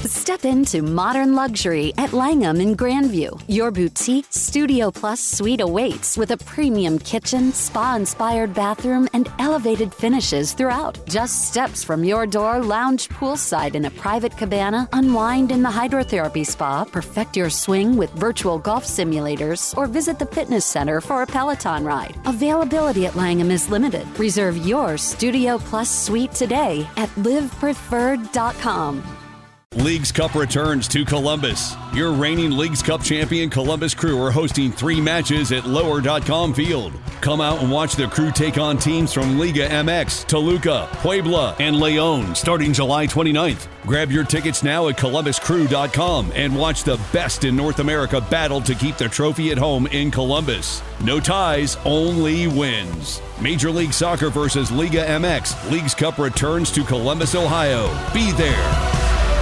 Step into modern luxury at Langham in Grandview. Your boutique Studio Plus suite awaits with a premium kitchen, spa-inspired bathroom, and elevated finishes throughout. Just steps from your door, lounge poolside in a private cabana, unwind in the hydrotherapy spa, perfect your swing with virtual golf simulators, or visit the fitness center for a Peloton ride. Availability at Langham is limited. Reserve your Studio Plus suite today at livepreferred.com. Leagues Cup returns to Columbus. Your reigning Leagues Cup champion Columbus Crew are hosting 3 matches at Lower.com Field. Come out and watch the Crew take on teams from Liga MX, Toluca, Puebla, and León starting July 29th. Grab your tickets now at ColumbusCrew.com and watch the best in North America battle to keep the trophy at home in Columbus. No ties, only wins. Major League Soccer versus Liga MX. Leagues Cup returns to Columbus, Ohio. Be there.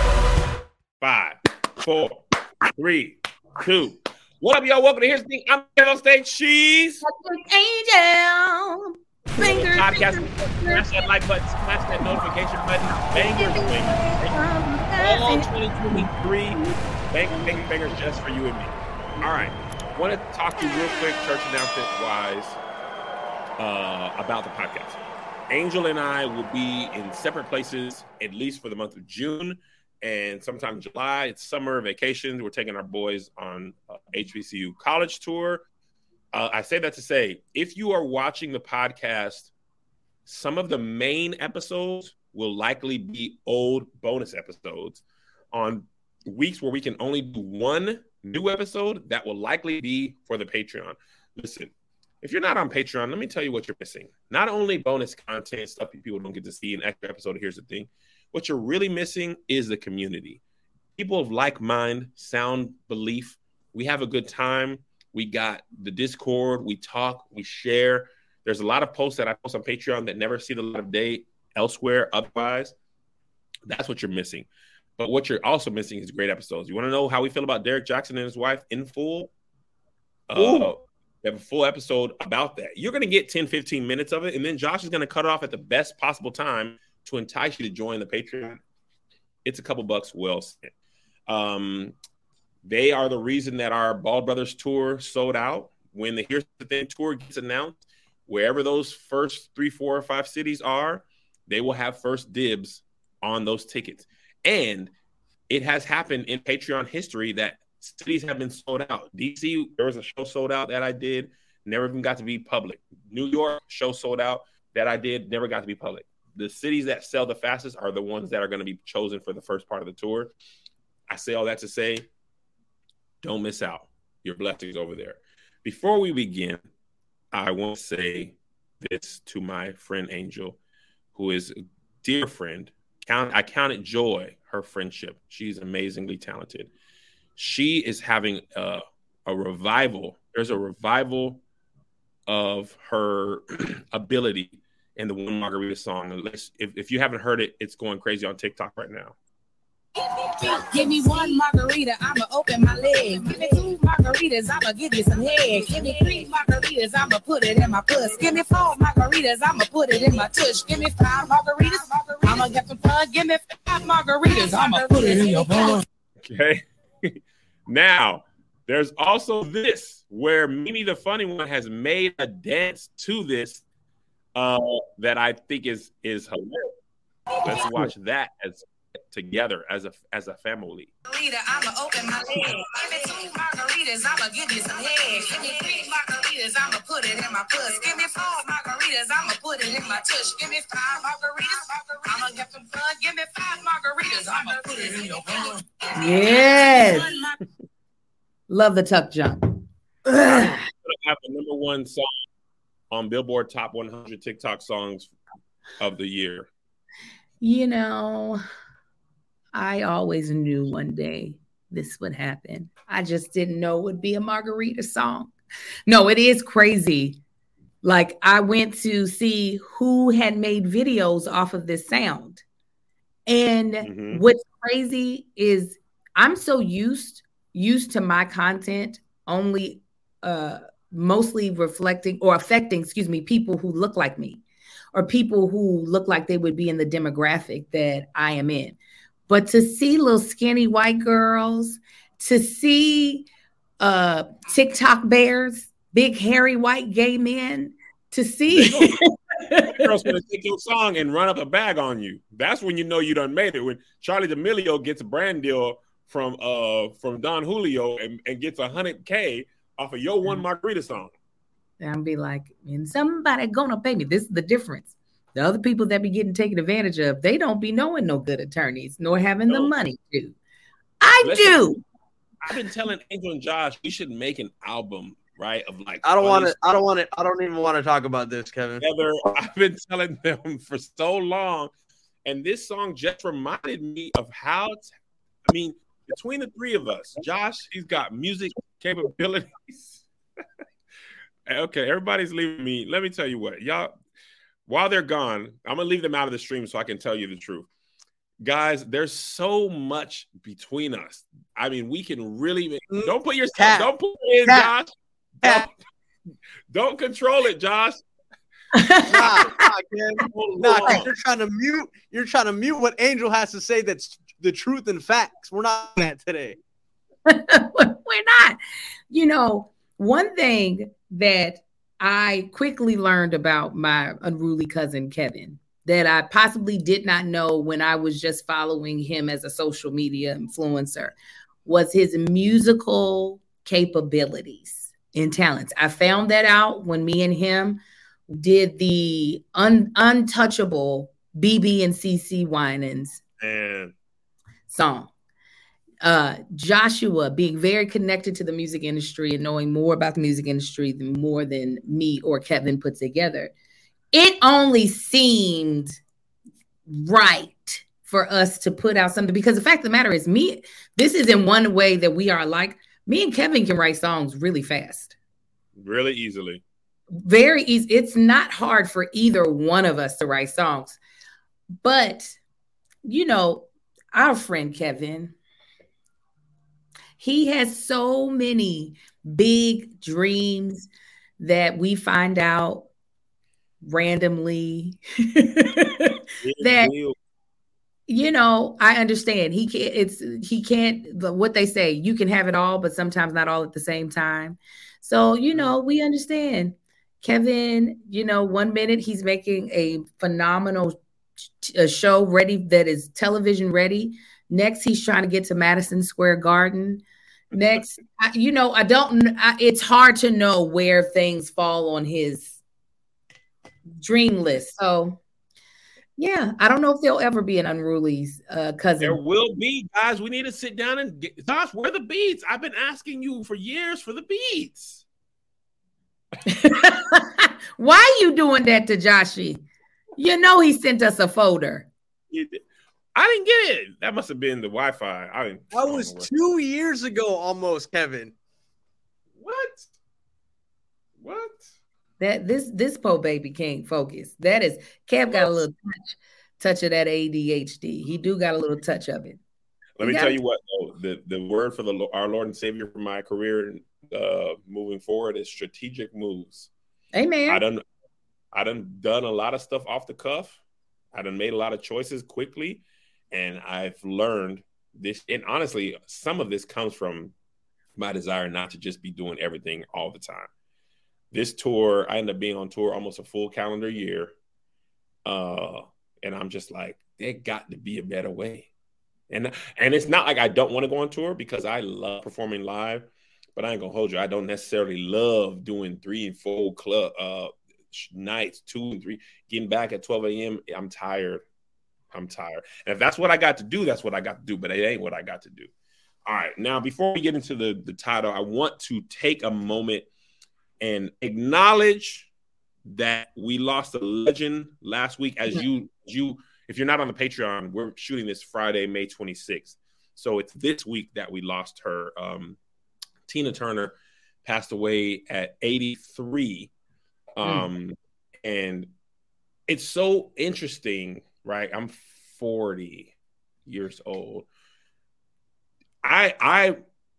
5, 4, 3, 2. What up, y'all? Welcome to Here's the Thing. I'm here on stage. She's Angel. Fingers. Podcast. Smash that like button. Smash that notification button. Bangers. All 2023. Bangers just for you and me. All right. Want to talk to you real quick, church announcement-wise, about the podcast. Angel and I will be in separate places, at least for the month of June. And sometime in July, it's summer vacations. We're taking our boys on HBCU college tour. I say that to say, if you are watching the podcast, some of the main episodes will likely be old bonus episodes on weeks where we can only do one new episode. That will likely be for the Patreon. Listen, if you're not on Patreon, let me tell you what you're missing. Not only bonus content, stuff people don't get to see, an extra episode of Here's the Thing. What you're really missing is the community. People of like mind, sound belief. We have a good time. We got the Discord. We talk. We share. There's a lot of posts that I post on Patreon that never see the light of day elsewhere otherwise. That's what you're missing. But what you're also missing is great episodes. You want to know how we feel about Derek Jackson and his wife in full? We have a full episode about that. You're going to get 10, 15 minutes of it, and then Josh is going to cut it off at the best possible time to entice you to join the Patreon. It's a couple bucks well spent. They are the reason that our Ball Brothers tour sold out. When the Here's the Thing tour gets announced, wherever those first 3, 4, or 5 cities are, they will have first dibs on those tickets. And it has happened in Patreon history that cities have been sold out. DC, there was a show sold out that I did, never even got to be public. New York, show sold out that I did, never got to be public. The cities that sell the fastest are the ones that are going to be chosen for the first part of the tour. I say all that to say, don't miss out. Your blessings over there. Before we begin, I want to say this to my friend Angel, who is a dear friend. I count it joy, her friendship. She's amazingly talented. She is having a revival. There's a revival of her ability in the One Margarita song. If you haven't heard it, it's going crazy on TikTok right now. Give me 1 margarita, I'ma open my legs. Give me 2 margaritas, I'ma give you some head. Give me 3 margaritas, I'ma put it in my puss. Give me 4 margaritas, I'ma put it in my tush. Give me 5 margaritas, I'ma get some fun. Give me 5 margaritas, I'ma put it in your bun. Okay. Now, there's also this, where Mimi the Funny One has made a dance to this that I think is hilarious. Let's watch that together as a family. I'ma open my leg. Give me 2 margaritas, I'ma give you some head. Give me 3 margaritas, I'ma put it in my puss. Give me 4 margaritas, I'ma put it in my tush. Give me 5 margaritas, I'ma get some fun. Give me 5 margaritas, I'ma put it in your bun. Yes. Love the tuck jump. I have the number 1 song on Billboard Top 100 TikTok songs of the year. You know, I always knew one day this would happen. I just didn't know it would be a margarita song. No, it is crazy. Like, I went to see who had made videos off of this sound. And what's crazy is I'm so used to my content only mostly reflecting or affecting, people who look like me or people who look like they would be in the demographic that I am in. But to see little skinny white girls, to see TikTok bears, big hairy white gay men, to see girls gonna take your song and run up a bag on you. That's when you know you done made it. When Charlie D'Amelio gets a brand deal from Don Julio and gets $100K off of your one margarita song. I'll be like, and somebody gonna pay me. This is the difference. The other people that be getting taken advantage of, they don't be knowing no good attorneys, nor having the money to. Do. I've been telling Angel and Josh we should make an album, right? Of like I don't even want to talk about this, Kevin. Together. I've been telling them for so long, and this song just reminded me of how. Between the three of us, Josh, he's got music capabilities. Okay, everybody's leaving me. Let me tell you what, y'all. While they're gone, I'm gonna leave them out of the stream so I can tell you the truth. Guys, there's so much between us. I mean, we can really don't put yourself, don't put it in, Josh. Don't control it, Josh. You're trying to mute what Angel has to say. That's the truth and facts. We're not doing that today. We're not. You know, one thing that I quickly learned about my unruly cousin Kevin that I possibly did not know when I was just following him as a social media influencer was his musical capabilities and talents. I found that out when me and him did the untouchable BB and CC Winans song. Joshua being very connected to the music industry and knowing more about the music industry more than me or Kevin put together. It only seemed right for us to put out something because the fact of the matter is this is in one way that we are alike. Me and Kevin can write songs really fast. Really easily. Very easy. It's not hard for either one of us to write songs. But, you know, our friend Kevin, he has so many big dreams that we find out randomly that, you know, I understand he can't, what they say, you can have it all, but sometimes not all at the same time. So, you know, we understand Kevin, you know, 1 minute he's making a phenomenal show ready that is television ready. Next, he's trying to get to Madison Square Garden. Next, it's hard to know where things fall on his dream list. So, yeah, I don't know if there'll ever be an Unruly's cousin. There will be, guys. We need to sit down and Josh, where are the beats? I've been asking you for years for the beats. Why are you doing that to Joshy? You know he sent us a folder. I didn't get it. That must have been the Wi-Fi. That was 2 years ago almost, Kevin. What? That this po baby can't focus. That is Kev got a little touch of that ADHD. He do got a little touch of it. Let me tell you what, though, the word for our Lord and Savior for my career moving forward is strategic moves. Amen. I done a lot of stuff off the cuff. I done made a lot of choices quickly, and I've learned this. And honestly, some of this comes from my desire not to just be doing everything all the time. This tour, I ended up being on tour almost a full calendar year. And I'm just like, there got to be a better way. And it's not like I don't want to go on tour because I love performing live, but I ain't gonna hold you. I don't necessarily love doing 3 and 4 club nights, 2 and 3, getting back at 12 a.m. I'm tired. And if that's what I got to do, that's what I got to do, but it ain't what I got to do. All right. Now, before we get into the title, I want to take a moment and acknowledge that we lost a legend last week. As you, if you're not on the Patreon, we're shooting this Friday, May 26th. So it's this week that we lost her. Tina Turner passed away at 83. And it's so interesting, right? I'm 40 years old. I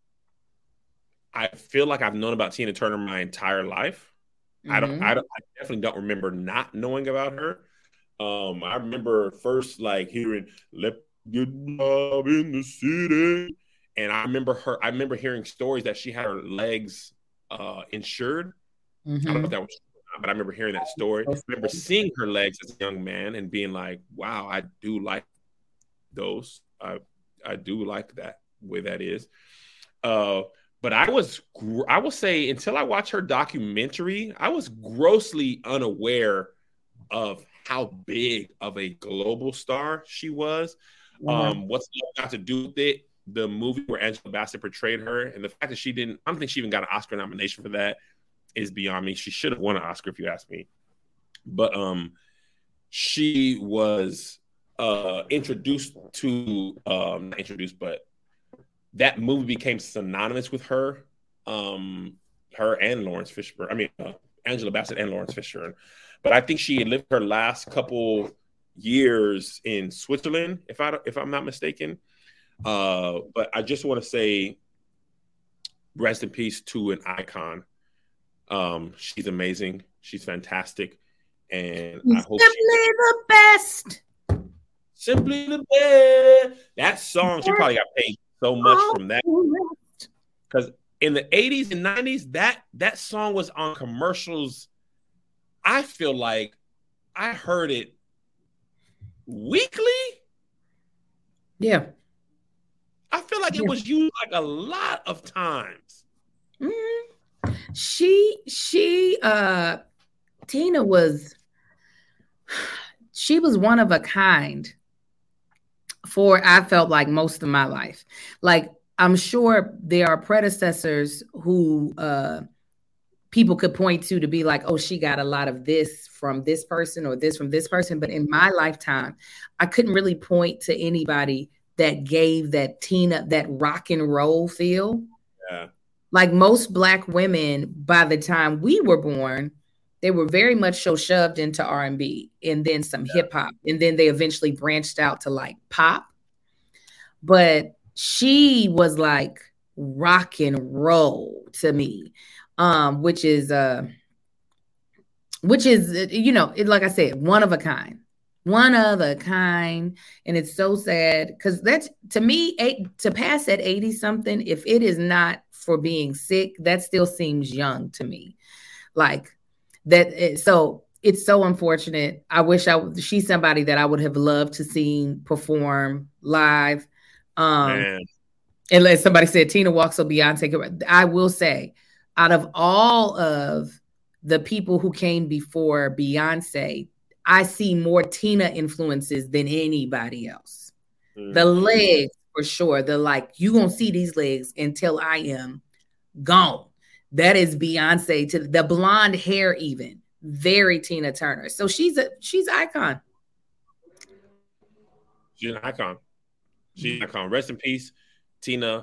feel like I've known about Tina Turner my entire life. Mm-hmm. I definitely don't remember not knowing about her. I remember first like hearing "Let Good love in the city. And I remember hearing stories that she had her legs insured. I don't know if that was true or not, but I remember hearing that story. I remember seeing her legs as a young man and being like, wow, I do like those. I do like that way that is. But I will say, until I watched her documentary, I was grossly unaware of how big of a global star she was. What's got to do with it? The movie where Angela Bassett portrayed her, and the fact that I don't think she even got an Oscar nomination for that is beyond me. She should have won an Oscar if you ask me. But she was introduced to, not introduced, but that movie became synonymous with her, her and Lawrence Fishburne. I mean, Angela Bassett and Lawrence Fishburne. But I think she had lived her last couple years in Switzerland, if I'm not mistaken. But I just want to say, rest in peace to an icon. She's amazing. She's fantastic, and I hope the best. Simply the best. That song, she probably got paid so much from that, because in the 80s and 90s, that song was on commercials. I feel like I heard it weekly. Yeah. I feel like it was used like a lot of times. Mm-hmm. Tina was one of a kind for, I felt like, most of my life. Like, I'm sure there are predecessors who people could point to be like, oh, she got a lot of this from this person or this from this person. But in my lifetime, I couldn't really point to anybody that gave that Tina, that rock and roll feel. Yeah. Like most Black women, by the time we were born, they were very much so shoved into R&B and then some hip hop. And then they eventually branched out to like pop. But she was like rock and roll to me, which is, you know, like I said, one of a kind. One of a kind. And it's so sad because that's, to me, to pass at 80 something, if it is not for being sick, that still seems young to me. Like that. So it's so unfortunate. I wish she's somebody that I would have loved to see perform live. Unless somebody said Tina walks so Beyonce. I will say, out of all of the people who came before Beyonce, I see more Tina influences than anybody else. Mm-hmm. The legs, for sure. The like, you gonna see these legs until I am gone. That is Beyonce. To the blonde hair, even very Tina Turner. So she's an icon. She's an icon. She's an icon. Rest in peace, Tina.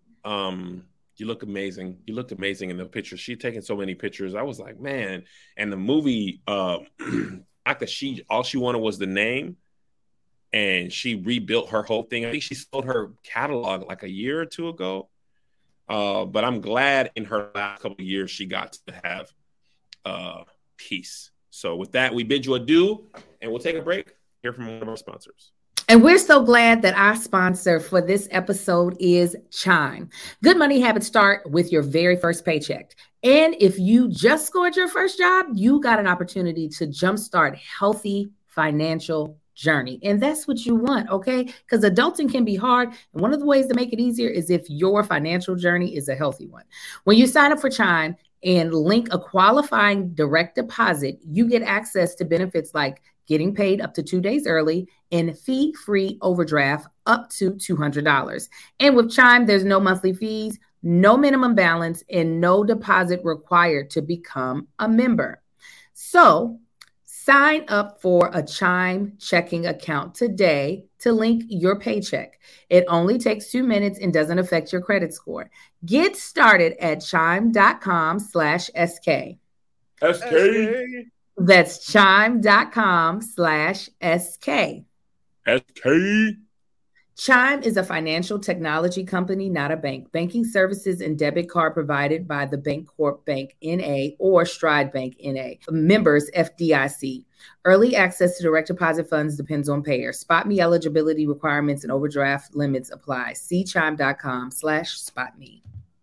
You look amazing. You looked amazing in the pictures. She'd taken so many pictures. I was like, man. And the movie, fact that all she wanted was the name, and she rebuilt her whole thing. I think she sold her catalog like a year or two ago. But I'm glad in her last couple of years she got to have peace. So with that, we bid you adieu, and we'll take a break. Hear from one of our sponsors. And we're so glad that our sponsor for this episode is Chime. Good money habits start with your very first paycheck. And if you just scored your first job, you got an opportunity to jumpstart healthy financial journey. And that's what you want, okay? Because adulting can be hard. And one of the ways to make it easier is if your financial journey is a healthy one. When you sign up for Chime and link a qualifying direct deposit, you get access to benefits like getting paid up to 2 days early and fee-free overdraft up to $200. And with Chime, there's no monthly fees, no minimum balance, and no deposit required to become a member. So sign up for a Chime checking account today to link your paycheck. It only takes 2 minutes and doesn't affect your credit score. Get started at chime.com/SK. SK. That's chime.com/SK. SK. Chime is a financial technology company, not a bank. Banking services and debit card provided by the Bancorp Bank N.A. or Stride Bank N.A. Members FDIC. Early access to direct deposit funds depends on payer. SpotMe eligibility requirements and overdraft limits apply. See chime.com/SpotMe.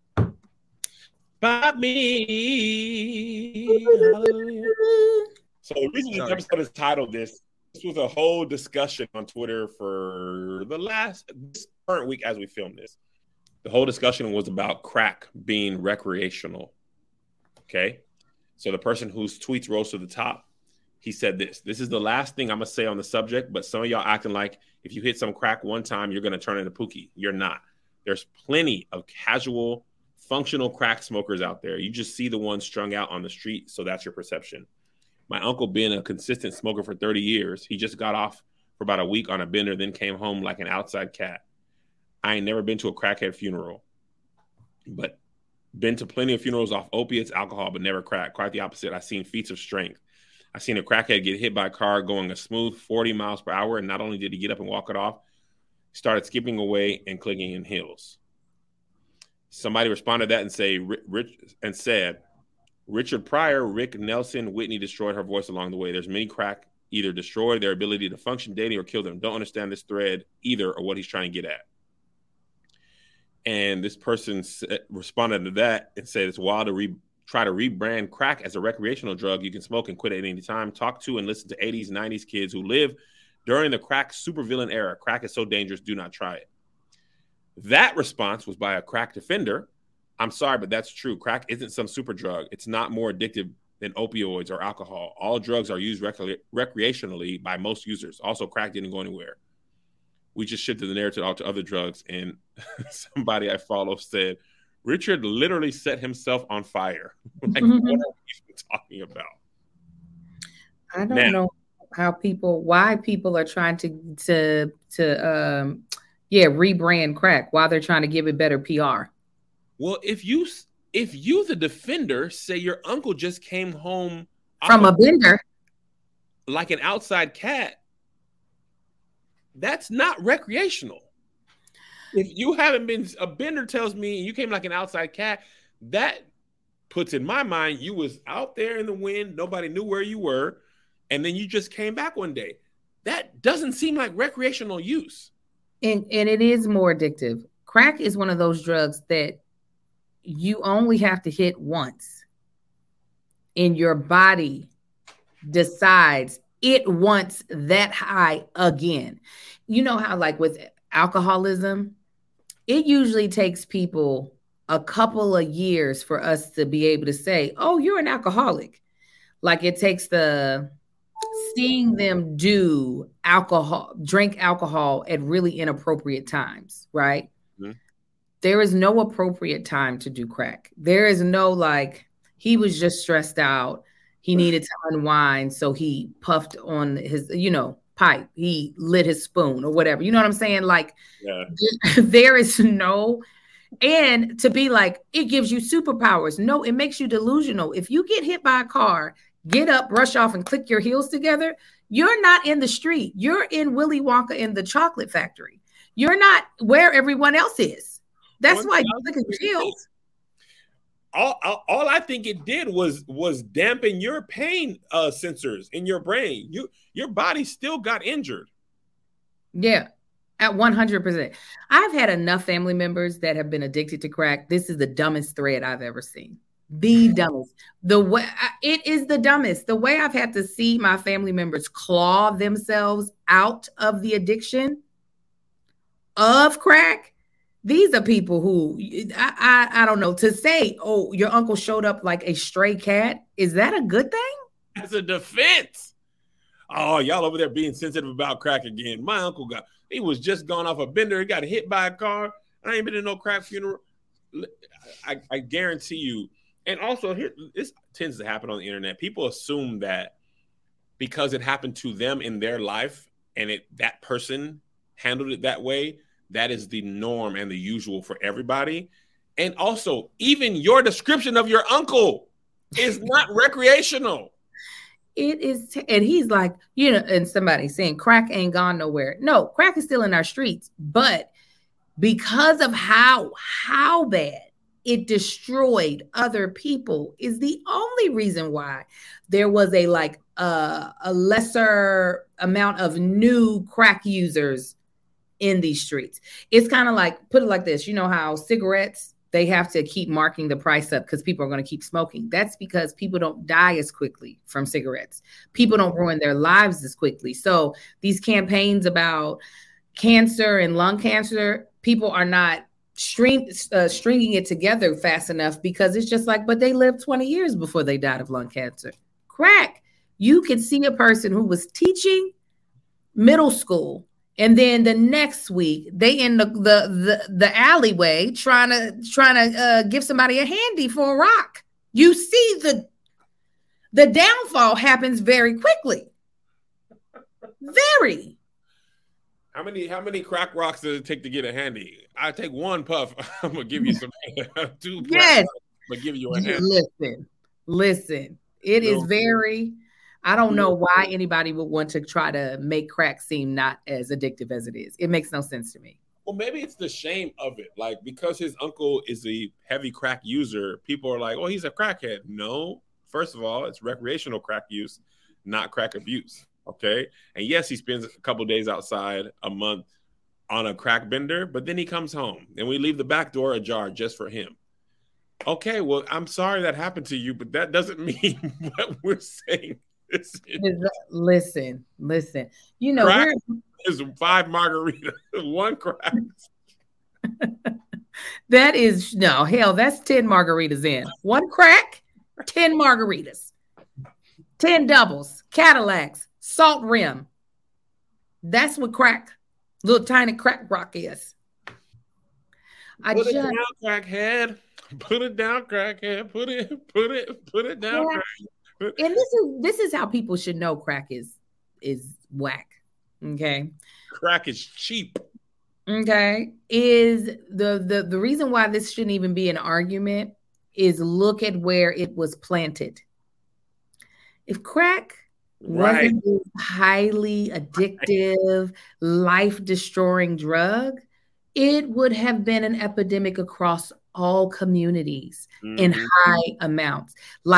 Spot me. Hallelujah. So the reason this episode is titled this was a whole discussion on Twitter for this current week as we film this. The whole discussion was about crack being recreational. Okay. So the person whose tweets rose to the top, he said this. This is the last thing I'm going to say on the subject, but some of y'all acting like if you hit some crack one time, you're going to turn into Pookie. You're not. There's plenty of casual, functional crack smokers out there. You just see the ones strung out on the street, so that's your perception. My uncle been a consistent smoker for 30 years. He just got off for about a week on a bender, then came home like an outside cat. I ain't never been to a crackhead funeral, but been to plenty of funerals off opiates, alcohol, but never crack. Quite the opposite. I've seen feats of strength. I seen a crackhead get hit by a car going a smooth 40 miles per hour, and not only did he get up and walk it off, he started skipping away and clicking in heels. Somebody responded to that and said, Richard Pryor, Rick Nelson, Whitney destroyed her voice along the way. There's many crack either destroy their ability to function daily or kill them. Don't understand this thread either or what he's trying to get at. And this person responded to that and said it's wild to try to rebrand crack as a recreational drug you can smoke and quit at any time. Talk to and listen to 80s, 90s kids who live during the crack supervillain era. Crack is so dangerous. Do not try it. That response was by a crack defender. I'm sorry, but that's true. Crack isn't some super drug. It's not more addictive than opioids or alcohol. All drugs are used recreationally by most users. Also, crack didn't go anywhere. We just shifted the narrative out to other drugs. And somebody I follow said, Richard literally set himself on fire. Like, what are we even talking about? I don't know why people are trying to rebrand crack, why they're trying to give it better PR. Well, if you the defender say your uncle just came home from a bender like an outside cat, that's not recreational. If you haven't been, a bender tells me you came like an outside cat, that puts in my mind you was out there in the wind, nobody knew where you were, and then you just came back one day. That doesn't seem like recreational use. And it is more addictive. Crack is one of those drugs that you only have to hit once, and your body decides it wants that high again. You know how, like with alcoholism, it usually takes people a couple of years for us to be able to say, oh, you're an alcoholic. Like it takes seeing them drink alcohol at really inappropriate times, right? Mm-hmm. There is no appropriate time to do crack. There is no like, he was just stressed out. He needed to unwind. So he puffed on his, pipe. He lit his spoon or whatever. You know what I'm saying? Like, there is no, and to be like, it gives you superpowers. No, it makes you delusional. If you get hit by a car, get up, brush off, and click your heels together, you're not in the street. You're in Willy Wonka in the chocolate factory. You're not where everyone else is. That's why you look at your heels. All I think it did was dampen your pain sensors in your brain. Your body still got injured. Yeah, at 100%. I've had enough family members that have been addicted to crack. This is the dumbest thread I've ever seen. The dumbest. It is the dumbest. The way I've had to see my family members claw themselves out of the addiction of crack. These are people who I don't know, to say, oh, your uncle showed up like a stray cat. Is that a good thing? As a defense. Oh, y'all over there being sensitive about crack again. My uncle he was just gone off a bender. He got hit by a car. I ain't been to no crack funeral. I guarantee you. And also, this tends to happen on the internet. People assume that because it happened to them in their life and that person handled it that way, that is the norm and the usual for everybody. And also, even your description of your uncle is not recreational. It is, and he's like, and somebody saying crack ain't gone nowhere. No, crack is still in our streets, but because of how bad it destroyed other people is the only reason why there was a lesser amount of new crack users in these streets. It's kind of like, put it like this, you know how cigarettes, they have to keep marking the price up because people are going to keep smoking. That's because people don't die as quickly from cigarettes. People don't ruin their lives as quickly. So these campaigns about cancer and lung cancer, people are not stringing it together fast enough because it's just like, but they lived 20 years before they died of lung cancer. Crack, you can see a person who was teaching middle school, and then the next week they in the alleyway trying to give somebody a handy for a rock. You see the downfall happens very quickly. Very. How many crack rocks does it take to get a handy? I take one puff. I'm gonna give you some 2 yes. I'm gonna give you a handy. Listen. It is very. I don't know why anybody would want to try to make crack seem not as addictive as it is. It makes no sense to me. Well, maybe it's the shame of it. Like, because his uncle is a heavy crack user, people are like, oh, he's a crackhead. No, first of all, it's recreational crack use, not crack abuse. Okay. And yes, he spends a couple days outside a month on a crack bender, but then he comes home and we leave the back door ajar just for him. Okay. Well, I'm sorry that happened to you, but that doesn't mean what we're saying. Listen. You know, crack is 5 margaritas, 1 crack. That is that's 10 margaritas in. 1 crack, 10 margaritas, 10 doubles, Cadillacs, salt rim. That's what crack, little tiny crack rock is. Put it down, crackhead. Put it down, crackhead. Put it down, crackhead. And this is how people should know crack is whack. Okay. Crack is cheap. Okay. Is the reason why this shouldn't even be an argument is look at where it was planted. If crack wasn't a highly addictive, life-destroying drug, it would have been an epidemic across all communities in high amounts.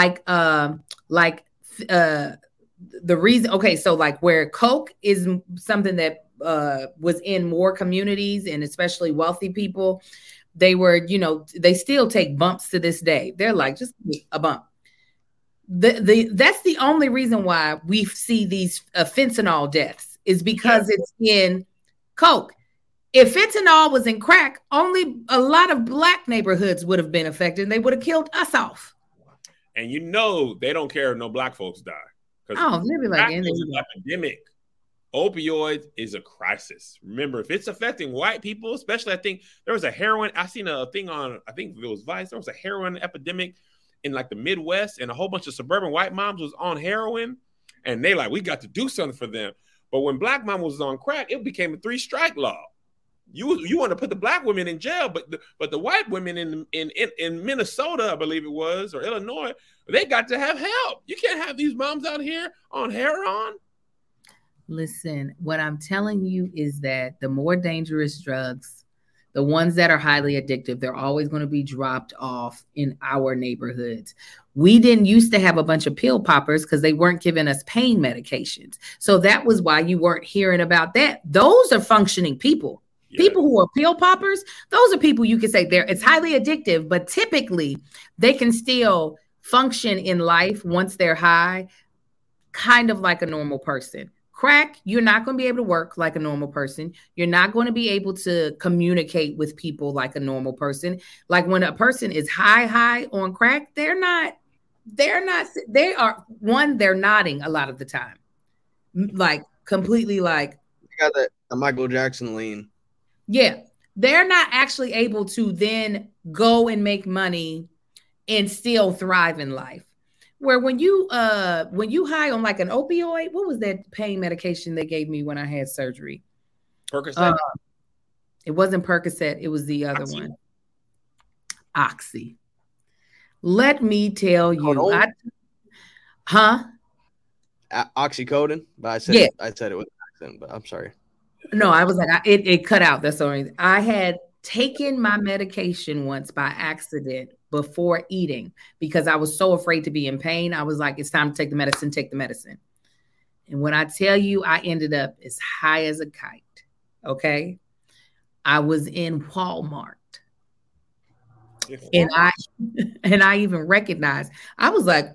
The reason, okay, so like where Coke is something that was in more communities and especially wealthy people, they were, they still take bumps to this day. They're like, just a bump. That's the only reason why we see these fentanyl deaths is because it's in Coke. If fentanyl was in crack, only a lot of Black neighborhoods would have been affected. And they would have killed us off. And they don't care if no Black folks die. Oh, they'd be like, it's an epidemic. Opioids is a crisis. Remember, if it's affecting white people, especially, I think there was a heroin. I seen a thing on, I think it was Vice. There was a heroin epidemic in like the Midwest, and a whole bunch of suburban white moms was on heroin, and they like, we got to do something for them. But when Black mom was on crack, it became a 3-strike law. You want to put the Black women in jail, but the white women in Minnesota, I believe it was, or Illinois, they got to have help. You can't have these moms out here on heroin. Listen, what I'm telling you is that the more dangerous drugs, the ones that are highly addictive, they're always going to be dropped off in our neighborhoods. We didn't used to have a bunch of pill poppers because they weren't giving us pain medications. So that was why you weren't hearing about that. Those are functioning people. People who are pill poppers, those are people you can say it's highly addictive, but typically they can still function in life once they're high, kind of like a normal person. Crack, you're not going to be able to work like a normal person. You're not going to be able to communicate with people like a normal person. Like when a person is high on crack, they're nodding a lot of the time. Like completely like. You got that Michael Jackson lean. Yeah, they're not actually able to then go and make money and still thrive in life. Where when you high on like an opioid, what was that pain medication they gave me when I had surgery? Percocet. It wasn't Percocet. It was the other one. Oxy. Let me tell you. oxycodone, but I said it with an accent, but I'm sorry. No, I was like, it cut out. That's the only reason. I had taken my medication once by accident before eating because I was so afraid to be in pain. I was like, it's time to take the medicine. And when I tell you, I ended up as high as a kite. Okay. I was in Walmart. And I even recognized, I was like,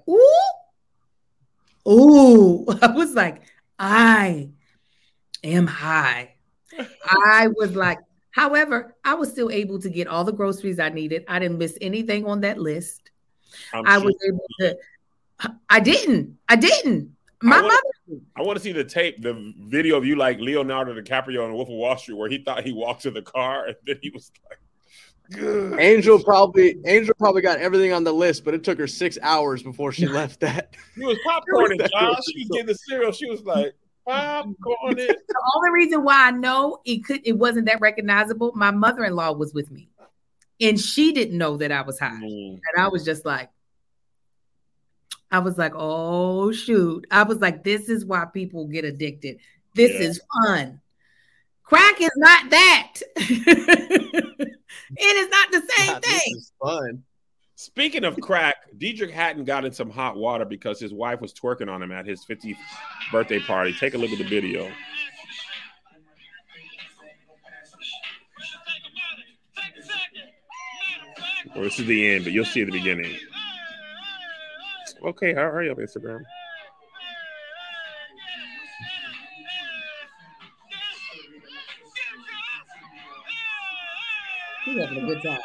ooh. I was like, I am high. I was like, however, I was still able to get all the groceries I needed. I didn't miss anything on that list. I didn't. My mother. I want to see the video of you like Leonardo DiCaprio on Wolf of Wall Street, where he thought he walked to the car and then he was like, good. Angel probably got everything on the list, but it took her 6 hours before she left that. She was popcorning, Josh. She was getting the cereal. She was like, popcorn it. The only reason why I know it wasn't that recognizable, my mother-in-law was with me. And she didn't know that I was high. And I was just like, oh, shoot. I was like, this is why people get addicted. This is fun. Crack is not that. It is not the same thing. This is fun. Speaking of crack, Deitrick Haddon got in some hot water because his wife was twerking on him at his 50th birthday party. Take a look at the video. Well, this is the end, but you'll see the beginning. Okay, hurry up, Instagram. He's having a good time.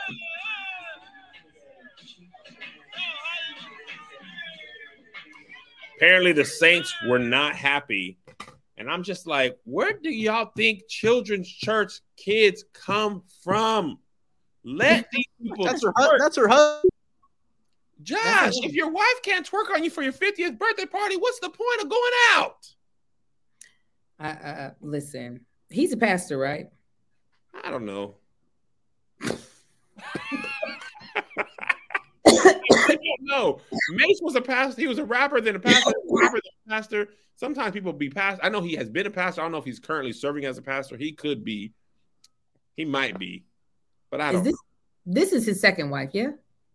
Apparently, the Saints were not happy. And I'm just like, where do y'all think children's church kids come from? Let these people That's her husband. Josh, if your wife can't twerk on you for your 50th birthday party, what's the point of going out? Listen, he's a pastor, right? I don't know. No, Mace was a pastor. He was a rapper, then a pastor. Sometimes people be pastor. I know he has been a pastor. I don't know if he's currently serving as a pastor. He could be. He might be. But I don't know. This is his second wife, yeah?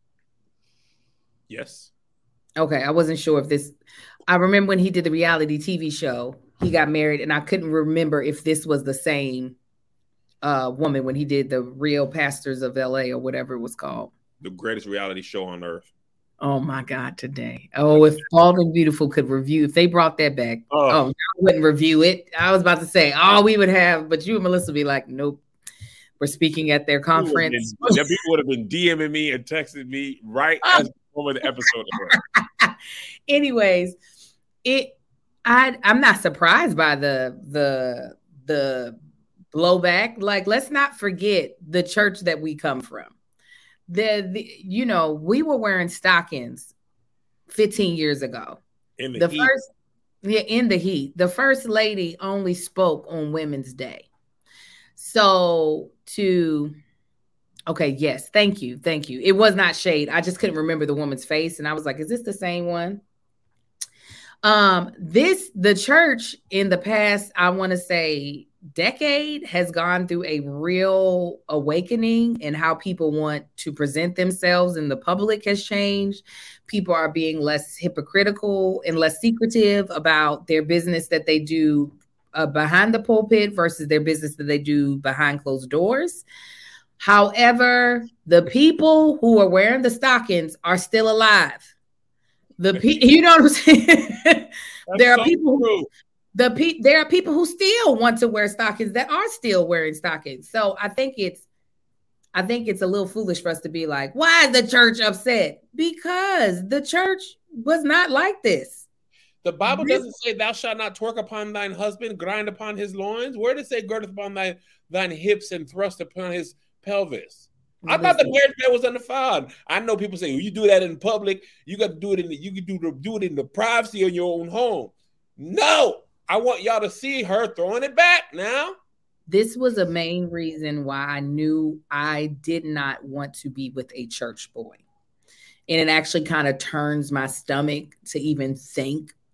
Yes. Okay, I wasn't sure if this. I remember when he did the reality TV show, he got married, and I couldn't remember if this was the same woman when he did the Real Pastors of LA or whatever it was called. The greatest reality show on earth. Oh my God, today. Oh, if Bald and Beautiful could review, if they brought that back, I wouldn't review it. I was about to say, we would have, but you and Melissa would be like, nope. We're speaking at their conference. People would have been DMing me and texting me right as before the episode. Anyways, I'm not surprised by the blowback. Like, let's not forget the church that we come from. We were wearing stockings 15 years ago. In the heat. The first lady only spoke on Women's Day. So yes, thank you. It was not shade. I just couldn't remember the woman's face. And I was like, is this the same one? The church in the past, I want to say decade, has gone through a real awakening in how people want to present themselves, and the public has changed. People are being less hypocritical and less secretive about their business that they do behind the pulpit versus their business that they do behind closed doors. However, the people who are wearing the stockings are still alive. You know what I'm saying? There are people who still want to wear stockings that are still wearing stockings. So I think it's a little foolish for us to be like, why is the church upset? Because the church was not like this. The Bible doesn't say thou shalt not twerk upon thine husband, grind upon his loins. Where does it say girdeth upon thine hips and thrust upon his pelvis? I thought the marriage bed was undefiled. I know people say, you do that in public, you got to do it do it in the privacy of your own home. No, I want y'all to see her throwing it back now. This was a main reason why I knew I did not want to be with a church boy. And it actually kind of turns my stomach to even think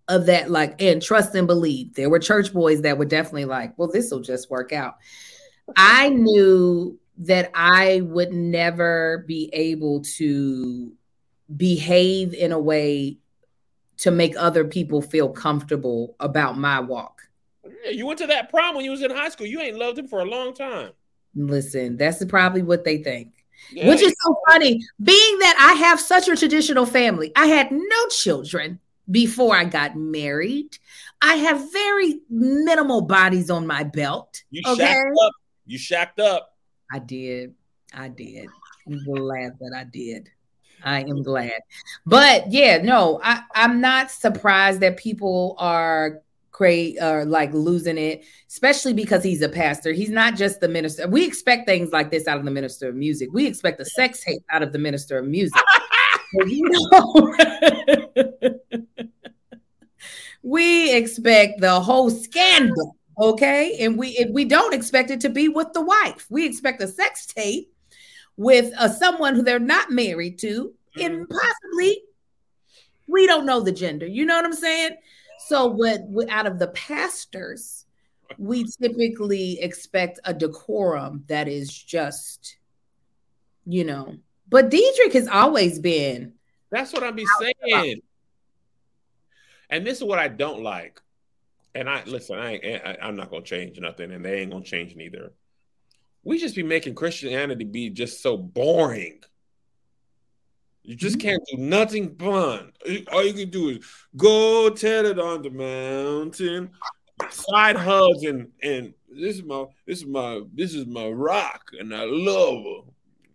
of that, like, and trust and believe. There were church boys that were definitely like, well, this will just work out. I knew that I would never be able to behave in a way to make other people feel comfortable about my walk. Yeah, you went to that prom when you was in high school. You ain't loved him for a long time. Listen, that's probably what they think. Yeah, which is so funny, being that I have such a traditional family. I had no children before I got married. I have very minimal bodies on my belt. You shacked up. You shacked up. I did. I'm glad that I did. I am glad. But yeah, no, I'm not surprised that people are like losing it, especially because he's a pastor. He's not just the minister. We expect things like this out of the minister of music. We expect a sex tape out of the minister of music. We expect the whole scandal, okay? And we don't expect it to be with the wife. We expect a sex tape with someone who they're not married to, and possibly we don't know the gender. You know what I'm saying? So what out of the pastors, we typically expect a decorum that is just, but Deitrick has always been. That's what I'm saying. And this is what I don't like. And I'm not going to change nothing, and they ain't going to change neither. We just be making Christianity be just so boring. You just can't do nothing fun. All you can do is go tell it on the mountain, side hugs, and this is my rock, and I love her.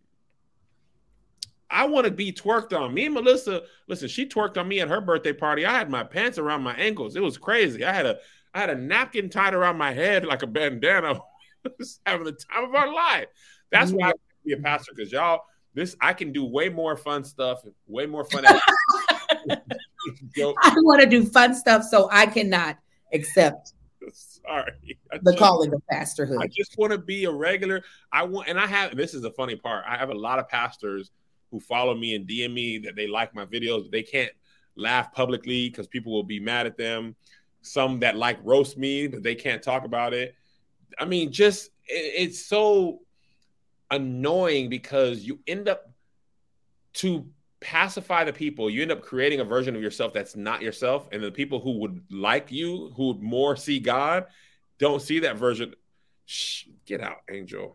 I want to be twerked on. Me and Melissa, listen, she twerked on me at her birthday party. I had my pants around my ankles. It was crazy. I had a napkin tied around my head like a bandana. Was having the time of our life. That's why I want to be a pastor, because I can do way more fun stuff, way more fun. I want to do fun stuff, so I cannot accept the calling of pastorhood. I just want to be a regular. This is the funny part. I have a lot of pastors who follow me and DM me that they like my videos, but they can't laugh publicly because people will be mad at them. Some that like roast me, but they can't talk about it. I mean, it's so annoying because you end up, to pacify the people, you end up creating a version of yourself that's not yourself. And the people who would like you, who would more see God, don't see that version. Shh, get out, Angel.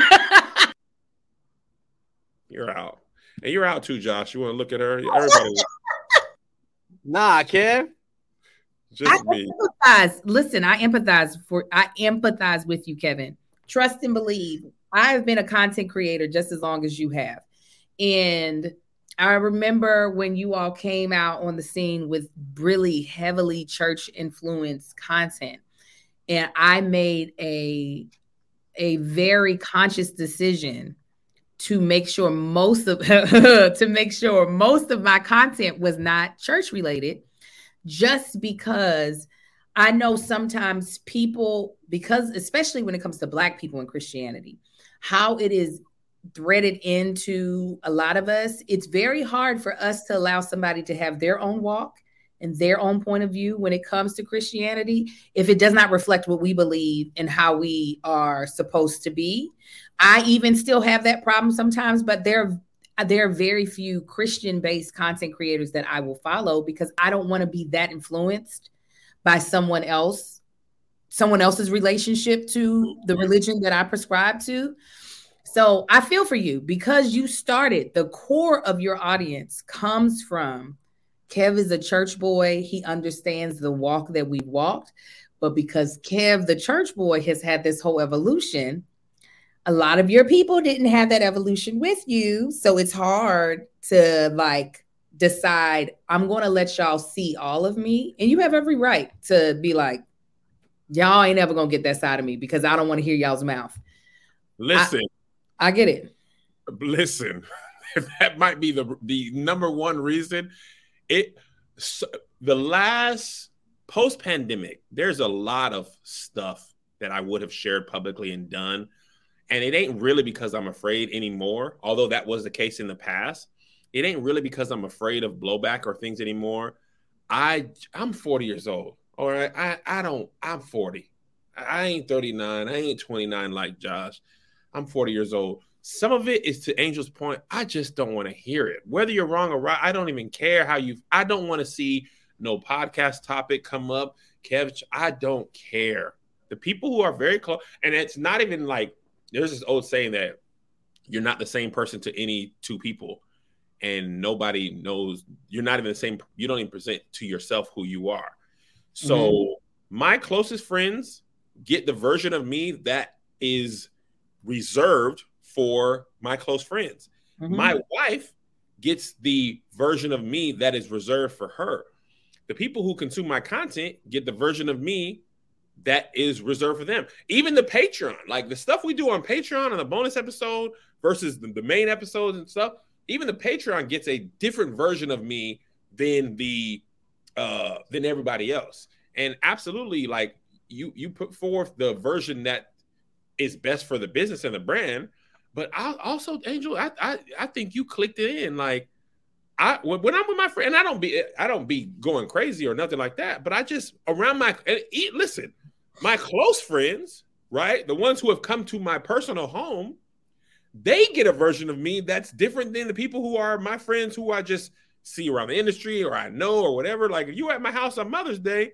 You're out. And you're out too, Josh. You want to look at her? Everybody. Nah, Kev. Just me. Listen, I empathize with you, Kevin. Trust and believe. I've been a content creator just as long as you have. And I remember when you all came out on the scene with really heavily church influenced content. And I made a very conscious decision to make sure most of my content was not church related, just because I know sometimes people, because especially when it comes to Black people in Christianity, how it is threaded into a lot of us, it's very hard for us to allow somebody to have their own walk and their own point of view when it comes to Christianity if it does not reflect what we believe and how we are supposed to be. I even still have that problem sometimes, but there are very few Christian-based content creators that I will follow because I don't want to be that influenced by someone else's relationship to the religion that I prescribe to. So I feel for you because you started, the core of your audience comes from Kev is a church boy. He understands the walk that we've walked. But because Kev, the church boy, has had this whole evolution, a lot of your people didn't have that evolution with you. So it's hard to decide, I'm going to let y'all see all of me. And you have every right to be like, y'all ain't ever going to get that side of me because I don't want to hear y'all's mouth. Listen. I get it. Listen, that might be the number one reason. The last post-pandemic, there's a lot of stuff that I would have shared publicly and done. And it ain't really because I'm afraid anymore, although that was the case in the past. It ain't really because I'm afraid of blowback or things anymore. I'm 40 years old. All right. I'm 40. I ain't 39. I ain't 29 like Josh. I'm 40 years old. Some of it is to Angel's point. I just don't want to hear it. Whether you're wrong or right, I don't even care I don't want to see no podcast topic come up. Kev, I don't care. The people who are very close, and it's not even like, there's this old saying that you're not the same person to any two people, and nobody knows, you're not even the same, you don't even present to yourself who you are. So my closest friends get the version of me that is reserved for my close friends. My wife gets the version of me that is reserved for her. The people who consume my content get the version of me that is reserved for them. Even the Patreon, like the stuff we do on Patreon on the bonus episode versus the main episodes and stuff, even the Patreon gets a different version of me than than everybody else. And absolutely, like you put forth the version that is best for the business and the brand. But I also, Angel, I think you clicked it in. Like when I'm with my friend, and I don't be going crazy or nothing like that. But I just around listen, my close friends, right? The ones who have come to my personal home, they get a version of me that's different than the people who are my friends who I just see around the industry or I know or whatever. Like if you at my house on Mother's Day,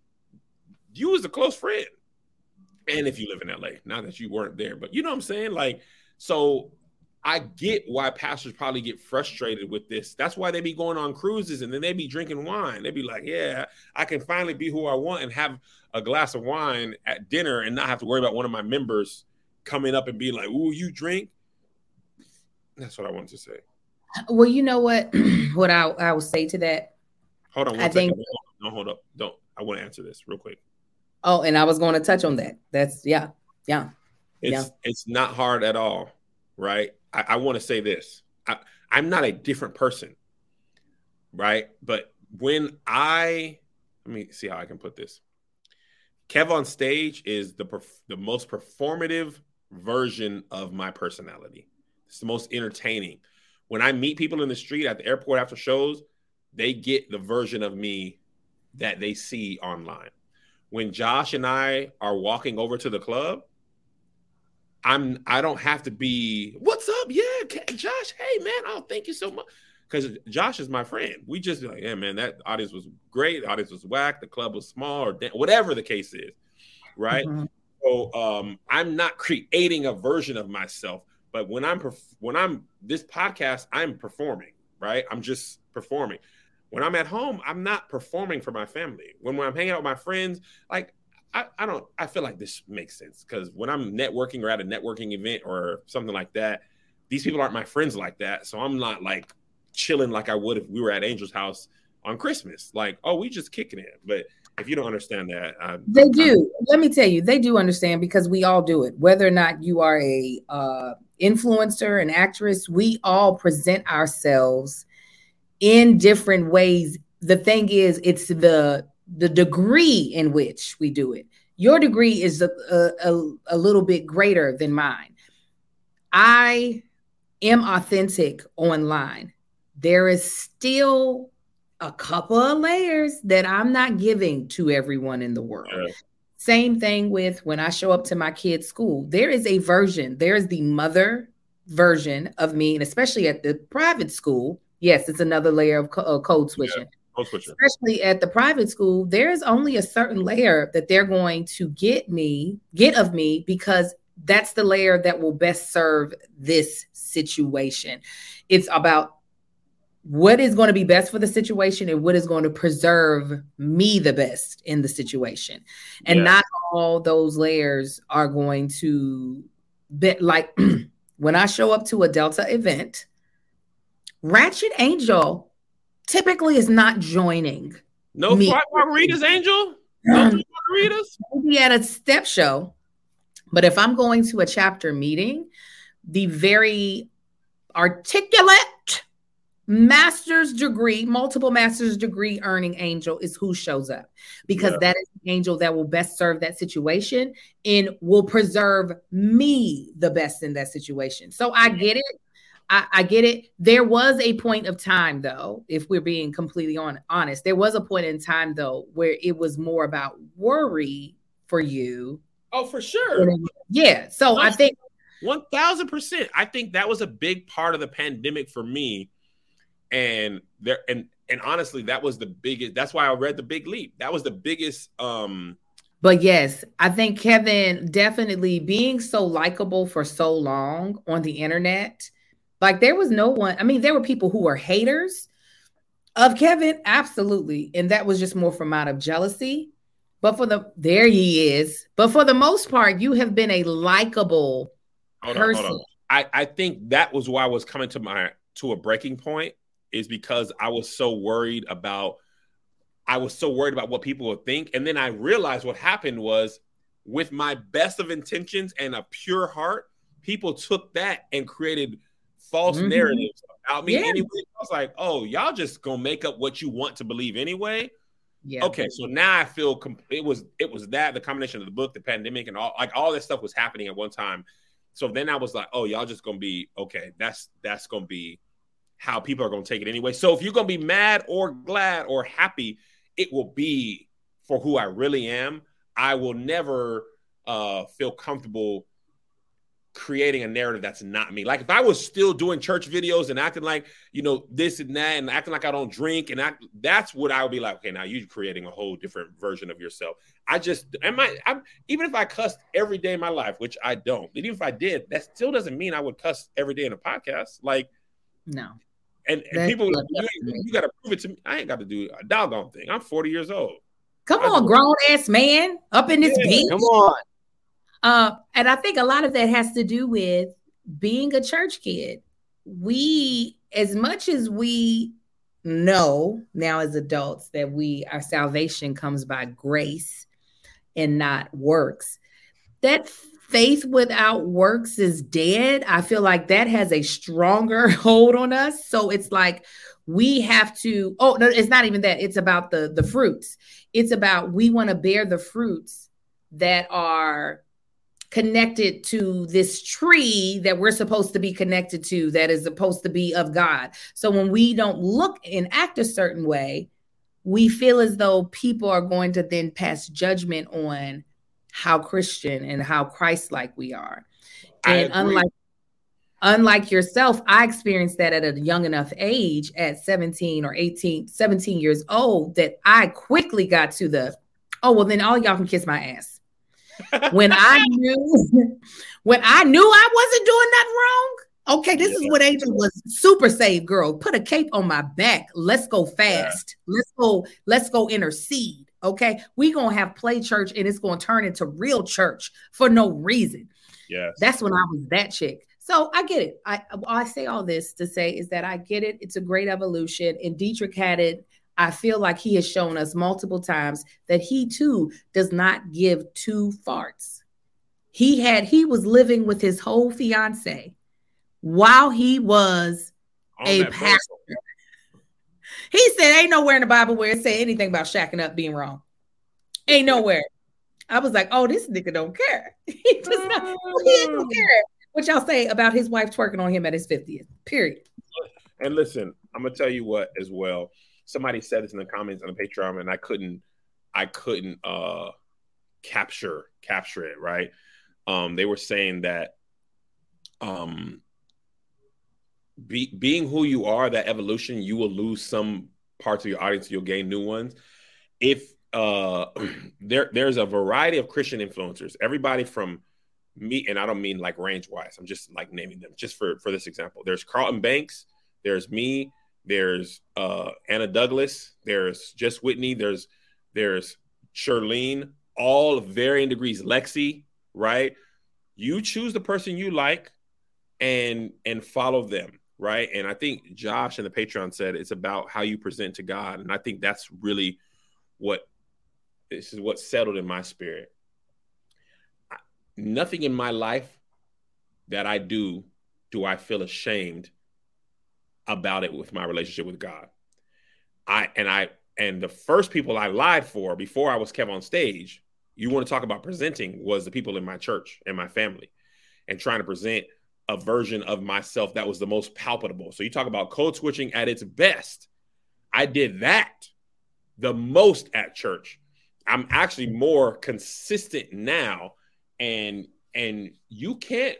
you was a close friend. And if you live in LA, not that you weren't there, but you know what I'm saying? Like, so I get why pastors probably get frustrated with this. That's why they be going on cruises and then they be drinking wine. They be like, yeah, I can finally be who I want and have a glass of wine at dinner and not have to worry about one of my members coming up and be like, ooh, you drink? That's what I wanted to say. Well, you know what? What I will say to that. Hold on one second. No, hold up. Don't. I want to answer this real quick. Oh, and I was going to touch on that. That's yeah. It's not hard at all, right? I want to say this. I'm not a different person, right? But when let me see how I can put this. Kev on stage is the most performative version of my personality. It's the most entertaining. When I meet people in the street at the airport after shows, they get the version of me that they see online. When Josh and I are walking over to the club, I don't have to be, what's up? Yeah, Josh, hey, man, oh, thank you so much. Because Josh is my friend. We just be like, yeah, man, that audience was great. The audience was whack. The club was small or whatever the case is, right? Mm-hmm. So I'm not creating a version of myself. But when I'm this podcast, I'm performing, right? I'm just performing. When I'm at home, I'm not performing for my family. When I'm hanging out with my friends, like I feel like this makes sense because when I'm networking or at a networking event or something like that, these people aren't my friends like that. So I'm not like chilling like I would if we were at Angel's house on Christmas. Like, oh, we just kicking it. But if you don't understand that, they do. Let me tell you, they do understand because we all do it. Whether or not you are a influencer, an actress, we all present ourselves in different ways. The thing is, it's the degree in which we do it. Your degree is a little bit greater than mine. I am authentic online. There is still a couple of layers that I'm not giving to everyone in the world. Yeah. Same thing with when I show up to my kids' school. There is a version. There is the mother version of me, and especially at the private school, yes, it's another layer of code switching. Yeah, especially at the private school, there's only a certain layer that they're going to get of me because that's the layer that will best serve this situation. It's about what is going to be best for the situation and what is going to preserve me the best in the situation. And not all those layers are going to be like when I show up to a Delta event, Ratchet Angel typically is not joining. No fried margaritas, Angel? No margaritas? Maybe at a step show. But if I'm going to a chapter meeting, the very articulate multiple master's degree earning angel is who shows up because that is the angel that will best serve that situation and will preserve me the best in that situation. So I get it. I get it. There was a point of time, though, if we're being completely honest, there was a point in time, though, where it was more about worry for you. Oh, for sure. Yeah. So I think 1000%. I think that was a big part of the pandemic for me. And honestly, that was the biggest. That's why I read The Big Leap. That was the biggest. But yes, I think Kevin definitely being so likable for so long on the internet. Like there was no one. I mean, there were people who were haters of Kevin, absolutely, and that was just more from out of jealousy. But there he is. But for the most part, you have been a likable person. Hold on. I think that was why I was coming to a breaking point, is because I was so worried about what people would think. And then I realized what happened was, with my best of intentions and a pure heart, people took that and created false narratives about me anyway. I was like, oh, y'all just gonna make up what you want to believe anyway. Yeah. Okay, so now I feel it was that the combination of the book, the pandemic, and all that stuff was happening at one time. So then I was like, oh, y'all just gonna be okay. That's gonna be how people are gonna take it anyway. So if you're gonna be mad or glad or happy, it will be for who I really am. I will never feel comfortable creating a narrative that's not me. Like if I was still doing church videos and acting like, this and that, and acting like I don't drink, and that's what I would be like, okay, now you're creating a whole different version of yourself. Even if I cussed every day in my life, which I don't, but even if I did, that still doesn't mean I would cuss every day in a podcast. Like, no. And people, you got to prove it to me. I ain't got to do a doggone thing. I'm 40 years old. Come on, grown ass man, up in this beat. Come on. And I think a lot of that has to do with being a church kid. We, as much as we know now as adults that our salvation comes by grace and not works, that faith without works is dead. I feel like that has a stronger hold on us. So it's like we have to, no, it's not even that. It's about the fruits. It's about we want to bear the fruits that are connected to this tree that we're supposed to be connected to, that is supposed to be of God. So when we don't look and act a certain way, we feel as though people are going to then pass judgment on how Christian and how Christ-like we are. And unlike yourself, I experienced that at a young enough age at 17 years old, that I quickly got to then all y'all can kiss my ass. When I knew I wasn't doing nothing wrong. Okay, this is what Angel was. Super saved girl. Put a cape on my back. Let's go fast. Yeah. Let's go intercede. Okay, we gonna have play church and it's gonna turn into real church for no reason. Yes, that's when I was that chick. So I get it. I say all this to say is that I get it. It's a great evolution, and Dietrich had it. I feel like he has shown us multiple times that he too does not give two farts. He was living with his whole fiance while he was a pastor. He said, ain't nowhere in the Bible where it say anything about shacking up being wrong. Ain't nowhere. I was like, oh, this nigga don't care. He don't care what y'all say about his wife twerking on him at his 50th, period. And listen, I'm going to tell you what as well. Somebody said this in the comments on the Patreon, and I couldn't capture it, right? They were saying that being who you are, that evolution, you will lose some parts of your audience, you'll gain new ones. If there's a variety of Christian influencers, everybody from me, and I don't mean like range wise, I'm just like naming them just for this example. There's Carlton Banks, there's me, there's Anna Douglas, there's Just Whitney, there's Shirlene, all of varying degrees, Lexi, right? You choose the person you like and follow them. Right. And I think Josh in the Patreon said it's about how you present to God. And I think that's really what settled in my spirit. Nothing in my life that I do I feel ashamed about it with my relationship with God. And the first people I lied for before I was Kev on stage, you want to talk about presenting, was the people in my church and my family, and trying to present a version of myself that was the most palpable. So you talk about code switching at its best. I did that the most at church. I'm actually more consistent now, and you can't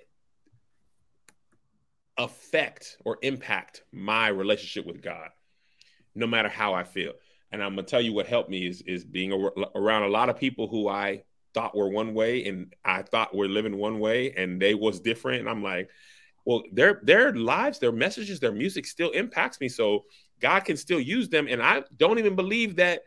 affect or impact my relationship with God, no matter how I feel. And I'm gonna tell you what helped me is being around a lot of people who I thought were one way, and I thought were living one way, and they was different. And I'm like, well, their lives, their messages, their music still impacts me. So God can still use them, and I don't even believe that.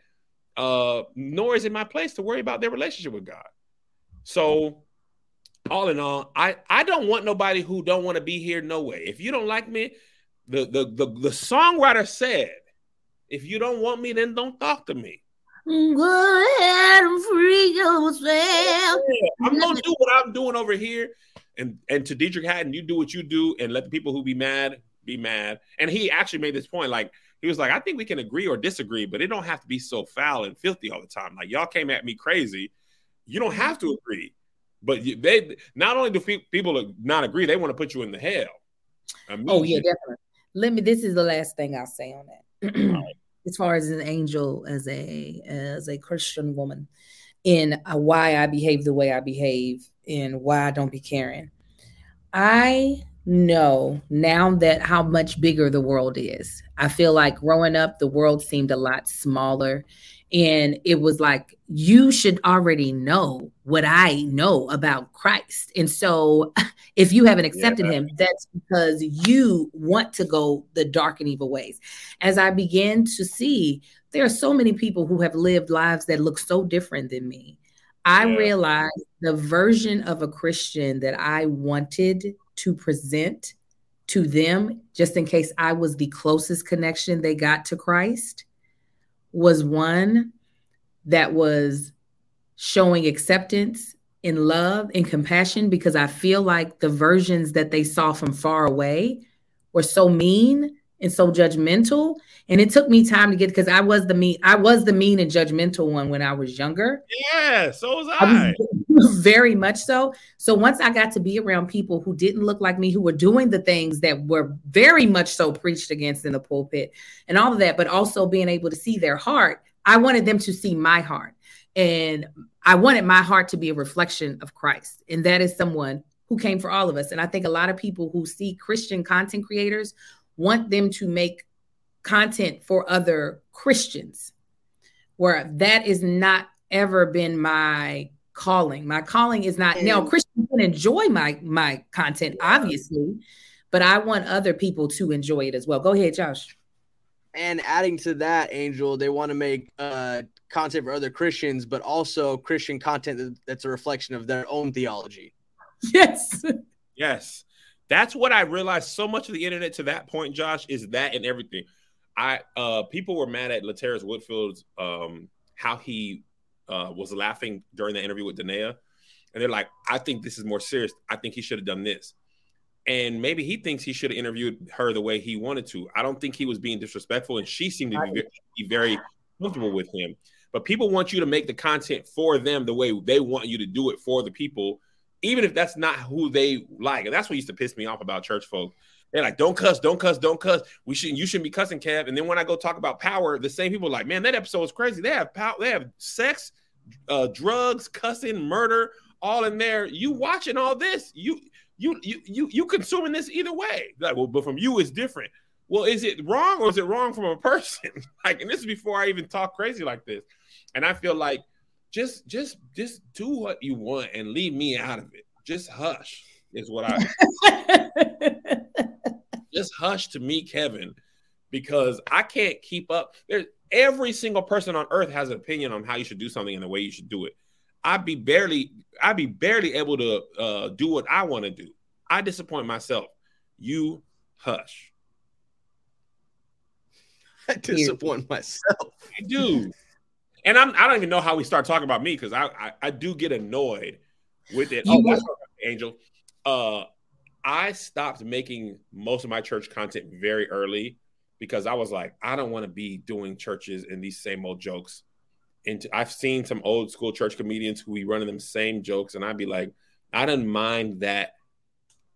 Nor is it my place to worry about their relationship with God. So, all in all, I don't want nobody who don't want to be here. No way. If you don't like me, the songwriter said, if you don't want me, then don't talk to me. Go ahead and free yourself. I'm gonna do what I'm doing over here, and to Dietrich Haddon, you do what you do, and let the people who be mad be mad. And he actually made this point, like he was like, I think we can agree or disagree, but it don't have to be so foul and filthy all the time. Like y'all came at me crazy, you don't have to agree, but they not only do people not agree, they want to put you in the hell. Oh yeah, definitely. This is the last thing I'll say on that. As far as an angel, as a Christian woman, in why I behave the way I behave, and why I don't be caring. I know now that how much bigger the world is. I feel like growing up, the world seemed a lot smaller, and it was like, you should already know what I know about Christ. And so if you haven't accepted him, that's because you want to go the dark and evil ways. As I began to see, there are so many people who have lived lives that look so different than me. I realized the version of a Christian that I wanted to present to them, just in case I was the closest connection they got to Christ, was one that was showing acceptance and love and compassion, because I feel like the versions that they saw from far away were so mean and so judgmental. And it took me time to get, because I was the mean and judgmental one when I was younger. Yeah, so was I. Very much so. So once I got to be around people who didn't look like me, who were doing the things that were very much so preached against in the pulpit and all of that, but also being able to see their heart, I wanted them to see my heart. And I wanted my heart to be a reflection of Christ. And that is someone who came for all of us. And I think a lot of people who see Christian content creators want them to make content for other Christians, where that is not ever been my calling. My calling is not, now Christians can enjoy my content, obviously, but I want other people to enjoy it as well. Go ahead, Josh. And adding to that, Angel, they want to make content for other Christians, but also Christian content that's a reflection of their own theology. Yes. Yes. That's what I realized. So much of the internet to that point, Josh, is that and everything. People were mad at Laterrence Woodfield's how he was laughing during the interview with Danae. And they're like, I think this is more serious. I think he should have done this. And maybe he thinks he should have interviewed her the way he wanted to. I don't think he was being disrespectful, and she seemed to be very comfortable with him. But people want you to make the content for them the way they want you to do it for the people, even if that's not who they like. And that's what used to piss me off about church folk. They're like, don't cuss, don't cuss, don't cuss. You shouldn't be cussing, Kev. And then when I go talk about power, the same people are like, man, that episode is crazy. They have power, they have sex, drugs, cussing, murder, all in there. You watching all this, you consuming this either way. Like, well, but from you it's different. Well, is it wrong or is it wrong from a person? Like, and this is before I even talk crazy like this. And I feel like just do what you want and leave me out of it. Just hush is what just hush to me, Kevin, because I can't keep up. Every single person on earth has an opinion on how you should do something and the way you should do it. I'd be barely able to do what I want to do. I disappoint myself. You hush. I disappoint myself. I do. And I don't even know how we start talking about me, because I do get annoyed with it. Oh, that's Angel. I stopped making most of my church content very early because I was like, I don't want to be doing churches and these same old jokes. And I've seen some old school church comedians who be running them same jokes, and I'd be like, I don't mind that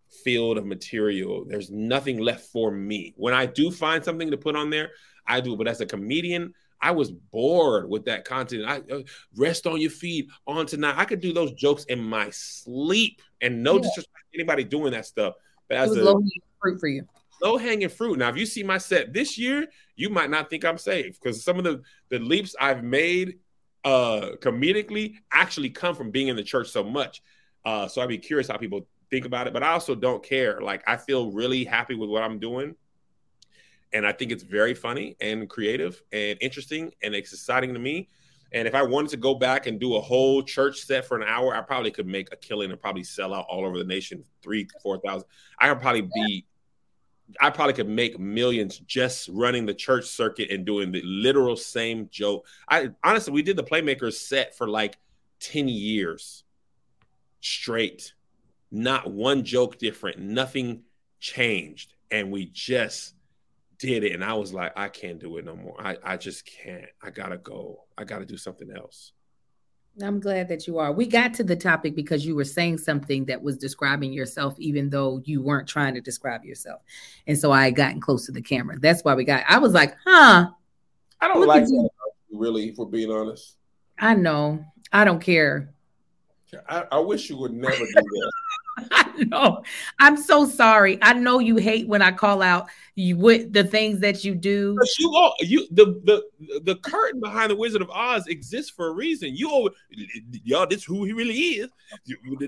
field of material. There's nothing left for me. When I do find something to put on there, I do. But as a comedian, I was bored with that content. I rest on your feet on tonight. I could do those jokes in my sleep, and no disrespect to anybody doing that stuff. But as it was low-hanging fruit for you. Low-hanging fruit. Now, if you see my set this year, you might not think I'm safe, because some of the leaps I've made comedically actually come from being in the church so much. So I'd be curious how people think about it, but I also don't care. Like, I feel really happy with what I'm doing. And I think it's very funny and creative and interesting, and it's exciting to me. And if I wanted to go back and do a whole church set for an hour, I probably could make a killing and probably sell out all over the nation, 3,000-4,000. I probably could make millions just running the church circuit and doing the literal same joke. Honestly, we did the Playmakers set for like 10 years straight. Not one joke different. Nothing changed. And we just did it. And I was like, I can't do it no more. I just can't. I gotta go. I gotta do something else. I'm glad that you are. We got to the topic because you were saying something that was describing yourself, even though you weren't trying to describe yourself. And so I had gotten close to the camera. That's why I was like, I don't like that, really, for being honest. I know. I don't care. I wish you would never do that. I know. I'm so sorry. I know you hate when I call out you with the things that you do. But the curtain behind the Wizard of Oz exists for a reason. Y'all, this is who he really is. You ain't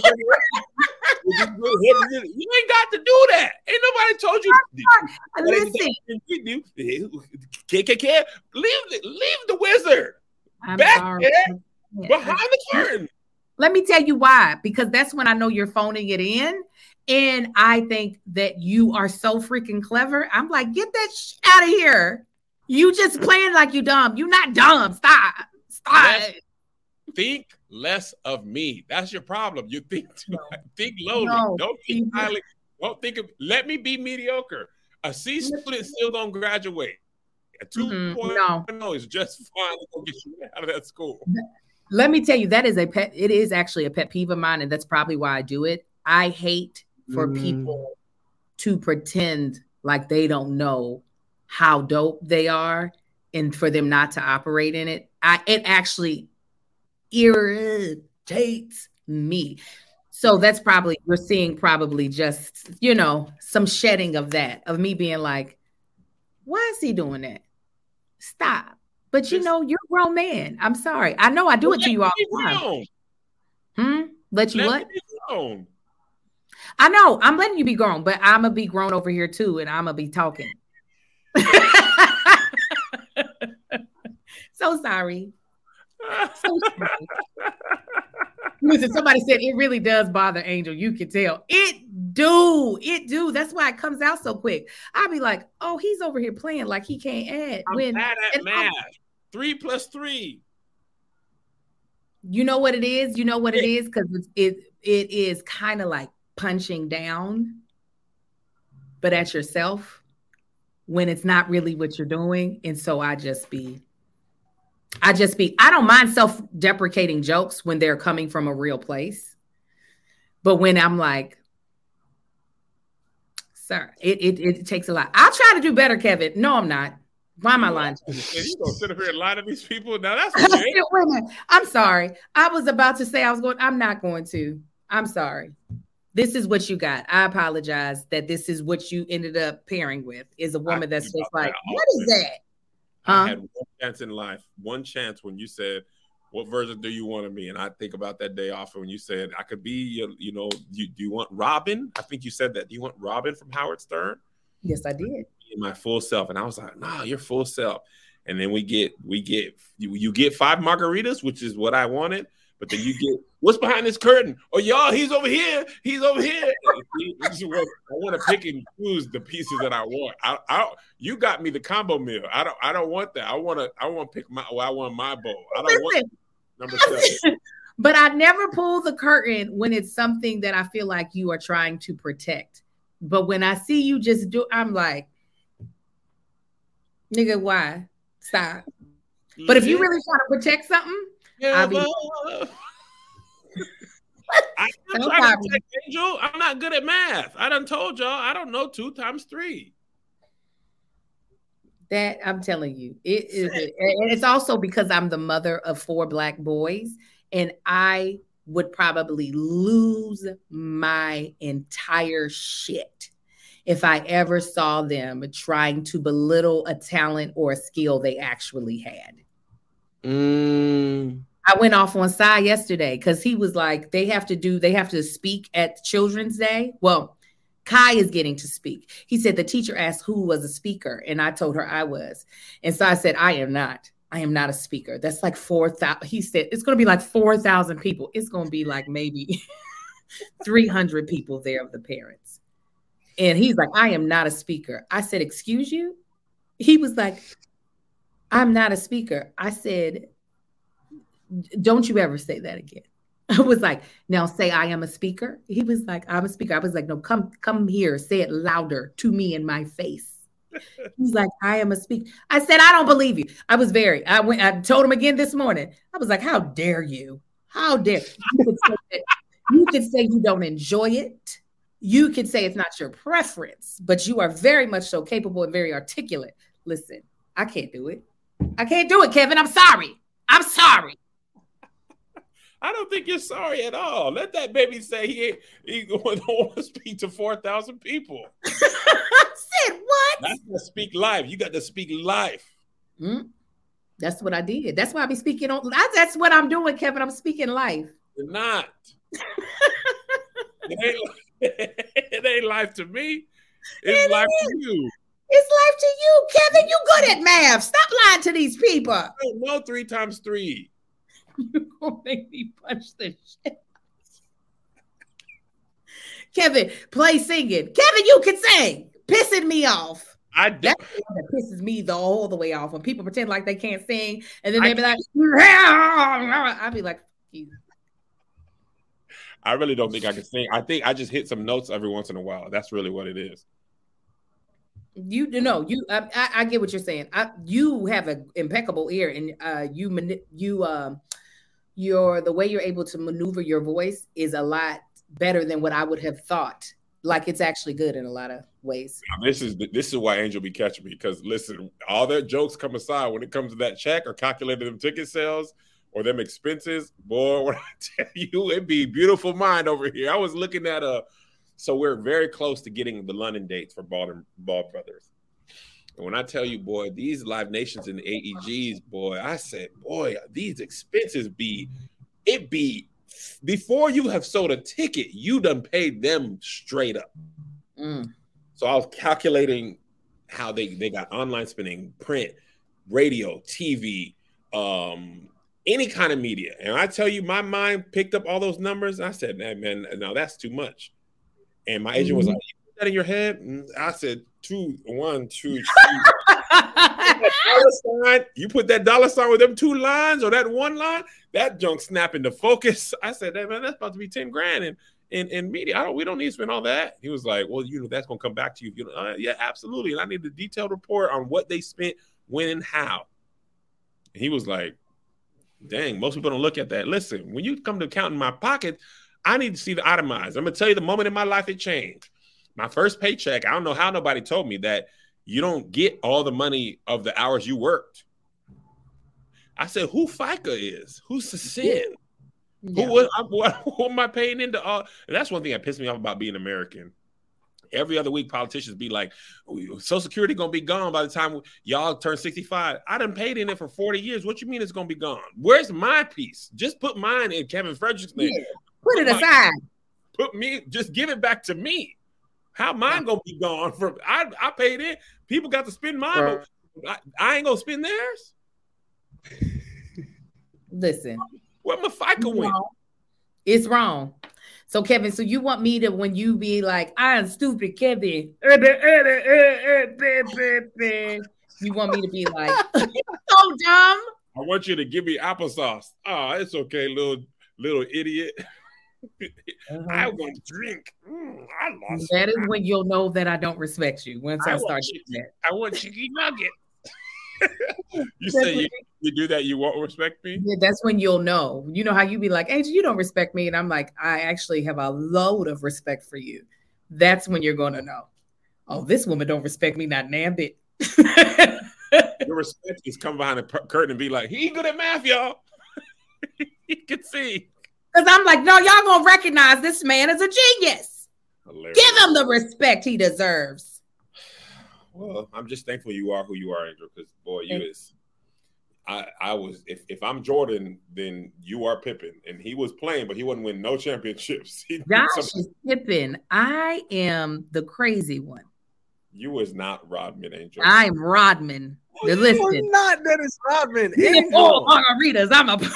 got to do that. Ain't nobody told you. Listen, KKK, leave the wizard back there behind the curtain. Let me tell you why. Because that's when I know you're phoning it in. And I think that you are so freaking clever. I'm like, get that out of here. You just playing like you dumb. You not dumb. Stop. Think less of me. That's your problem. You think too much. Think lowly. Don't think highly. Don't think of. Let me be mediocre. A C student still don't graduate. A 2.0 is just fine to go get you out of that school. Let me tell you, it is actually a pet peeve of mine, and that's probably why I do it. I hate for people to pretend like they don't know how dope they are, and for them not to operate in it. It actually irritates me. So that's probably, we're seeing probably just, some shedding of that, of me being like, why is he doing that? Stop. But you're a grown man. I'm sorry. I know I do it to you all the time. Let you what? I know. I'm letting you be grown, but I'm going to be grown over here too, and I'm going to be talking. So sorry. Listen, somebody said it really does bother Angel. You can tell. It do. That's why it comes out so quick. I'll be like, oh, he's over here playing like he can't add. I'm bad at math. 3 + 3. You know what it is? Because it is kind of like punching down, but at yourself when it's not really what you're doing. And so I don't mind self-deprecating jokes when they're coming from a real place. But when I'm like, sir, it takes a lot. I'll try to do better, Kevin. No, I'm not. Why am I lying to you? You gonna sit up here and lie to these people? Now that's weird. Wait a minute. I'm sorry. I was about to say I'm not going to. I'm sorry. This is what you got. I apologize that this is what you ended up pairing with, is a woman that's just like, what is that? I had one chance in life. One chance when you said, what version do you want of me? And I think about that day often when you said, I could be, do you want Robin? I think you said that. Do you want Robin from Howard Stern? Yes, I did. My full self. And I was like, nah, you're full self. And then you get 5 margaritas, which is what I wanted. But then you get, what's behind this curtain? Oh, y'all, he's over here. I want to pick and choose the pieces that I want. You got me the combo meal. I don't want that. I want to pick my bowl. I don't want number 7. But I never pull the curtain when it's something that I feel like you are trying to protect. But when I see you just do, I'm like, nigga, why? Stop. But if you really trying to protect something, I'll be. I'm trying to protect Angel. I'm not good at math. I done told y'all I don't know 2 times 3. That I'm telling you, it is. And it's also because I'm the mother of 4 Black boys, and I would probably lose my entire shit if I ever saw them trying to belittle a talent or a skill they actually had. I went off on Sai yesterday because he was like, they have to speak at Children's Day. Well, Kai is getting to speak. He said the teacher asked who was a speaker, and I told her I was. And so I said, I am not a speaker. That's like 4,000. He said, it's going to be like 4,000 people. It's going to be like maybe 300 people there of the parents. And he's like, I am not a speaker. I said, excuse you? He was like, I'm not a speaker. I said, don't you ever say that again. I was like, now say I am a speaker. He was like, I'm a speaker. I was like, no, come here. Say it louder to me in my face. He's like, I am a speaker. I said, I don't believe you. I told him again this morning. I was like, how dare you? How dare you could say you don't enjoy it. You could say it's not your preference, but you are very much so capable and very articulate. Listen, I can't do it. I can't do it, Kevin. I'm sorry. I don't think you're sorry at all. Let that baby say he don't want to speak to 4,000 people. I said what? That's to speak life. You got to speak life. That's what I did. That's why I be speaking on. That's what I'm doing, Kevin. I'm speaking life. You're not. It ain't life to me. It's life to you. It's life to you, Kevin. You good at math. Stop lying to these people. I don't know 3 times 3. You're gonna make me punch the shit. Kevin, play singing. Kevin, you can sing. Pissing me off. That's the one that pisses me all the way off. When people pretend like they can't sing, and then they be like, I'll be like, I really don't think I can sing. I think I just hit some notes every once in a while. That's really what it is. You know, I get what you're saying. You have an impeccable ear, and the way you're able to maneuver your voice is a lot better than what I would have thought. Like, it's actually good in a lot of ways. This is why Angel be catching me, because listen, all their jokes come aside when it comes to that check or calculating them ticket sales or them expenses. Boy, when I tell you, it'd be beautiful mind over here. I was looking at so we're very close to getting the London dates for Ball Brothers. And when I tell you, boy, these Live Nations and the AEGs, boy, I said, boy, these expenses be before you have sold a ticket, you done paid them straight up. So I was calculating how they got online spending, print, radio, TV, any kind of media. And I tell you, my mind picked up all those numbers. I said, man, no, that's too much. And my agent was like, you put that in your head? And I said, 2, 1, 2, 3. You put that dollar sign with them 2 lines or that 1 line, that junk snap into focus. I said, hey, man, that's about to be 10 grand in media. We don't need to spend all that. He was like, well, that's going to come back to you. Yeah, absolutely. And I need a detailed report on what they spent, when, and how. And he was like, dang, most people don't look at that. Listen, when you come to counting my pocket, I need to see the itemized. I'm going to tell you the moment in my life it changed. My first paycheck, I don't know how nobody told me that you don't get all the money of the hours you worked. I said, who FICA is? Who's Sin? Yeah. Who am I paying into all? And that's one thing that pissed me off about being American. Every other week, politicians be like, Social Security going to be gone by the time y'all turn 65. I done paid in it for 40 years. What you mean it's going to be gone? Where's my piece? Just put mine in Kevin Frederick's name. Yeah. Put it aside. Just give it back to me. How mine going to be gone? I paid in. People got to spend mine. But I ain't going to spend theirs. Listen. Where my FICA went? It's wrong. So, Kevin, so you want me to, when you be like, I'm stupid, Kevin, you want me to be like, you're so dumb? I want you to give me applesauce. Oh, it's okay, little idiot. I want to drink. I lost. That is when you'll know that I don't respect you. Once I start doing that. I want chicken nugget. You say you do that, you won't respect me? Yeah, that's when you'll know. You know how you be like, Angel, you don't respect me. And I'm like, I actually have a load of respect for you. That's when you're going to know. Oh, this woman don't respect me, not damn bit. Your respect is come behind the curtain and be like, he good at math, y'all. You can see. Because I'm like, no, y'all going to recognize this man as a genius. Hilarious. Give him the respect he deserves. Well, I'm just thankful you are who you are, Angel, because, boy, you is. I was, if I'm Jordan, then you are Pippen. And he was playing, but he wasn't winning no championships. Josh is Pippen. I am the crazy one. You was not Rodman, Angel. I'm Rodman. You Listen. are not Dennis Rodman. Oh, margaritas. I'm a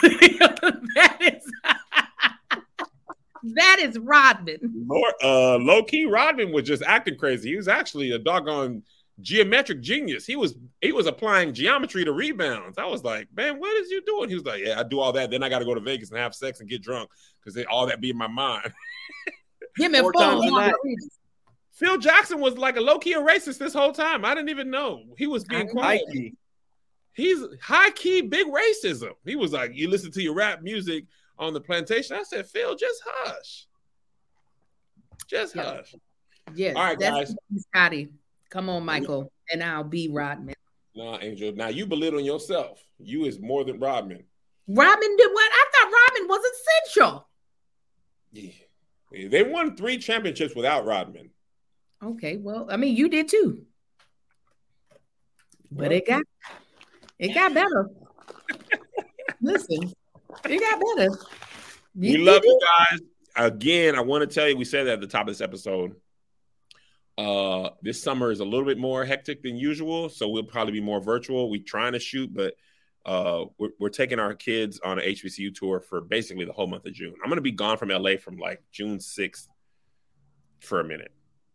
that is Rodman. Low key, Rodman was just acting crazy. He was actually a doggone geometric genius. He was applying geometry to rebounds. I was like, man, what is you doing? He was like, yeah, I do all that. Then I got to go to Vegas and have sex and get drunk because all that be in my mind. Give me 4 margaritas. Phil Jackson was like a low-key racist this whole time. I didn't even know. He was being quiet. He's high-key big racism. He was like, you listen to your rap music on the plantation. I said, Phil, just hush. Just hush. Yeah. All right, guys. Scotty. Come on, Michael. And I'll be Rodman. Nah, Angel. Now you belittling yourself. You is more than Rodman. Rodman did what? I thought Rodman was essential. Yeah. They won 3 championships without Rodman. Okay, well, I mean, you did too. But it got better. Listen, it got better. We love you guys. Again, I want to tell you, we said that at the top of this episode. This summer is a little bit more hectic than usual, so we'll probably be more virtual. We're trying to shoot, but we're taking our kids on an HBCU tour for basically the whole month of June. I'm going to be gone from LA from like June 6th for a minute.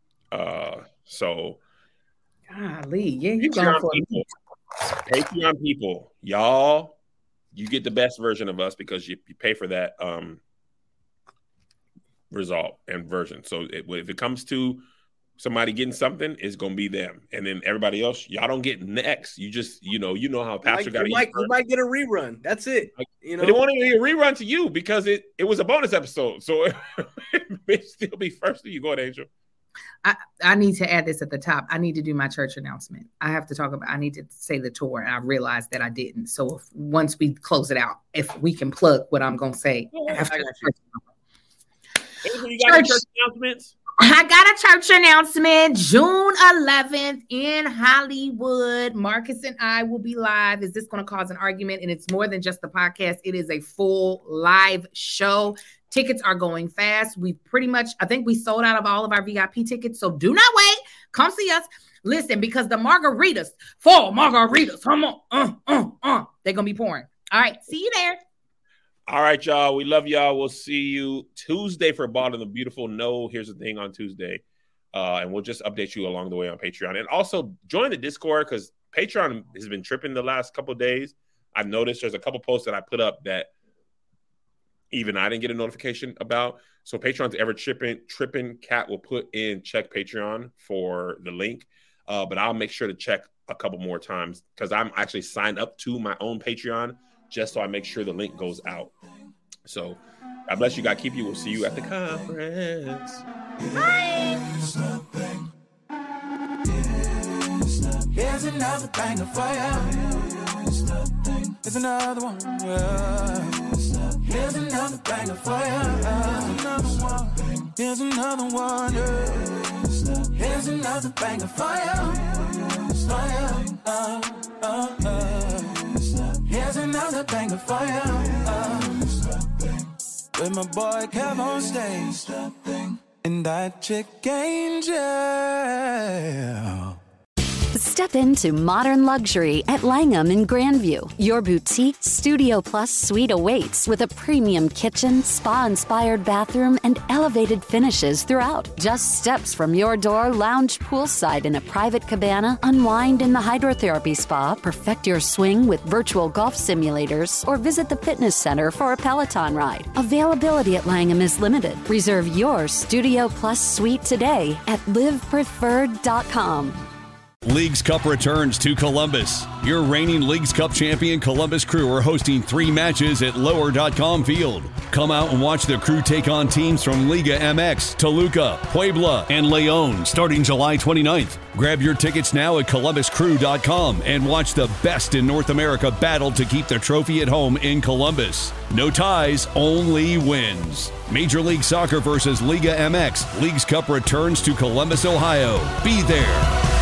So golly, yeah, you gone for Patreon people, y'all, you get the best version of us because you pay for that result and version. So if it comes to somebody getting something, it's gonna be them, and then everybody else, y'all don't get next. You just you know how Pastor got. You might get a rerun. That's it. You know, they won't even be a rerun to you because it was a bonus episode, so it may still be first. You go ahead, Angel. I need to add this at the top. I need to do my church announcement. I need to say the tour, and I realized that I didn't. So once we close it out, if we can plug what I'm going to say after the church. You got church announcements? I got a church announcement. June 11th in Hollywood. Marcus and I will be live. Is this going to cause an argument? And it's more than just the podcast. It is a full live show. Tickets are going fast. I think we sold out of all of our VIP tickets. So do not wait. Come see us. Listen, because the margaritas, 4 margaritas, come on. They're going to be pouring. All right. See you there. All right, y'all. We love y'all. We'll see you Tuesday for Bald and the Beautiful. No, here's the thing on Tuesday. And we'll just update you along the way on Patreon. And also join the Discord because Patreon has been tripping the last couple of days. I've noticed there's a couple posts that I put up that even I didn't get a notification about. So Patreon's ever tripping. Kat will put in check Patreon for the link. But I'll make sure to check a couple more times because I'm actually signed up to my own Patreon just so I make sure the link goes out. So God bless you. God keep you. We'll see you at the conference. Bye. Here's another banger for you. Here's another one. Here's another banger for you. Here's another one. Here's another banger for you. Here's another banger for you. With my boy Kev on stage. And that chick Angel. Step into modern luxury at Langham in Grandview. Your boutique Studio Plus suite awaits with a premium kitchen, spa-inspired bathroom, and elevated finishes throughout. Just steps from your door, lounge poolside in a private cabana, unwind in the hydrotherapy spa, perfect your swing with virtual golf simulators, or visit the fitness center for a Peloton ride. Availability at Langham is limited. Reserve your Studio Plus suite today at livepreferred.com. Leagues Cup returns to Columbus. Your reigning Leagues Cup champion Columbus Crew are hosting 3 matches at Lower.com Field. Come out and watch the Crew take on teams from Liga MX, Toluca, Puebla, and León starting July 29th. Grab your tickets now at ColumbusCrew.com and watch the best in North America battle to keep the trophy at home in Columbus. No ties, only wins. Major League Soccer versus Liga MX. Leagues Cup returns to Columbus, Ohio. Be there.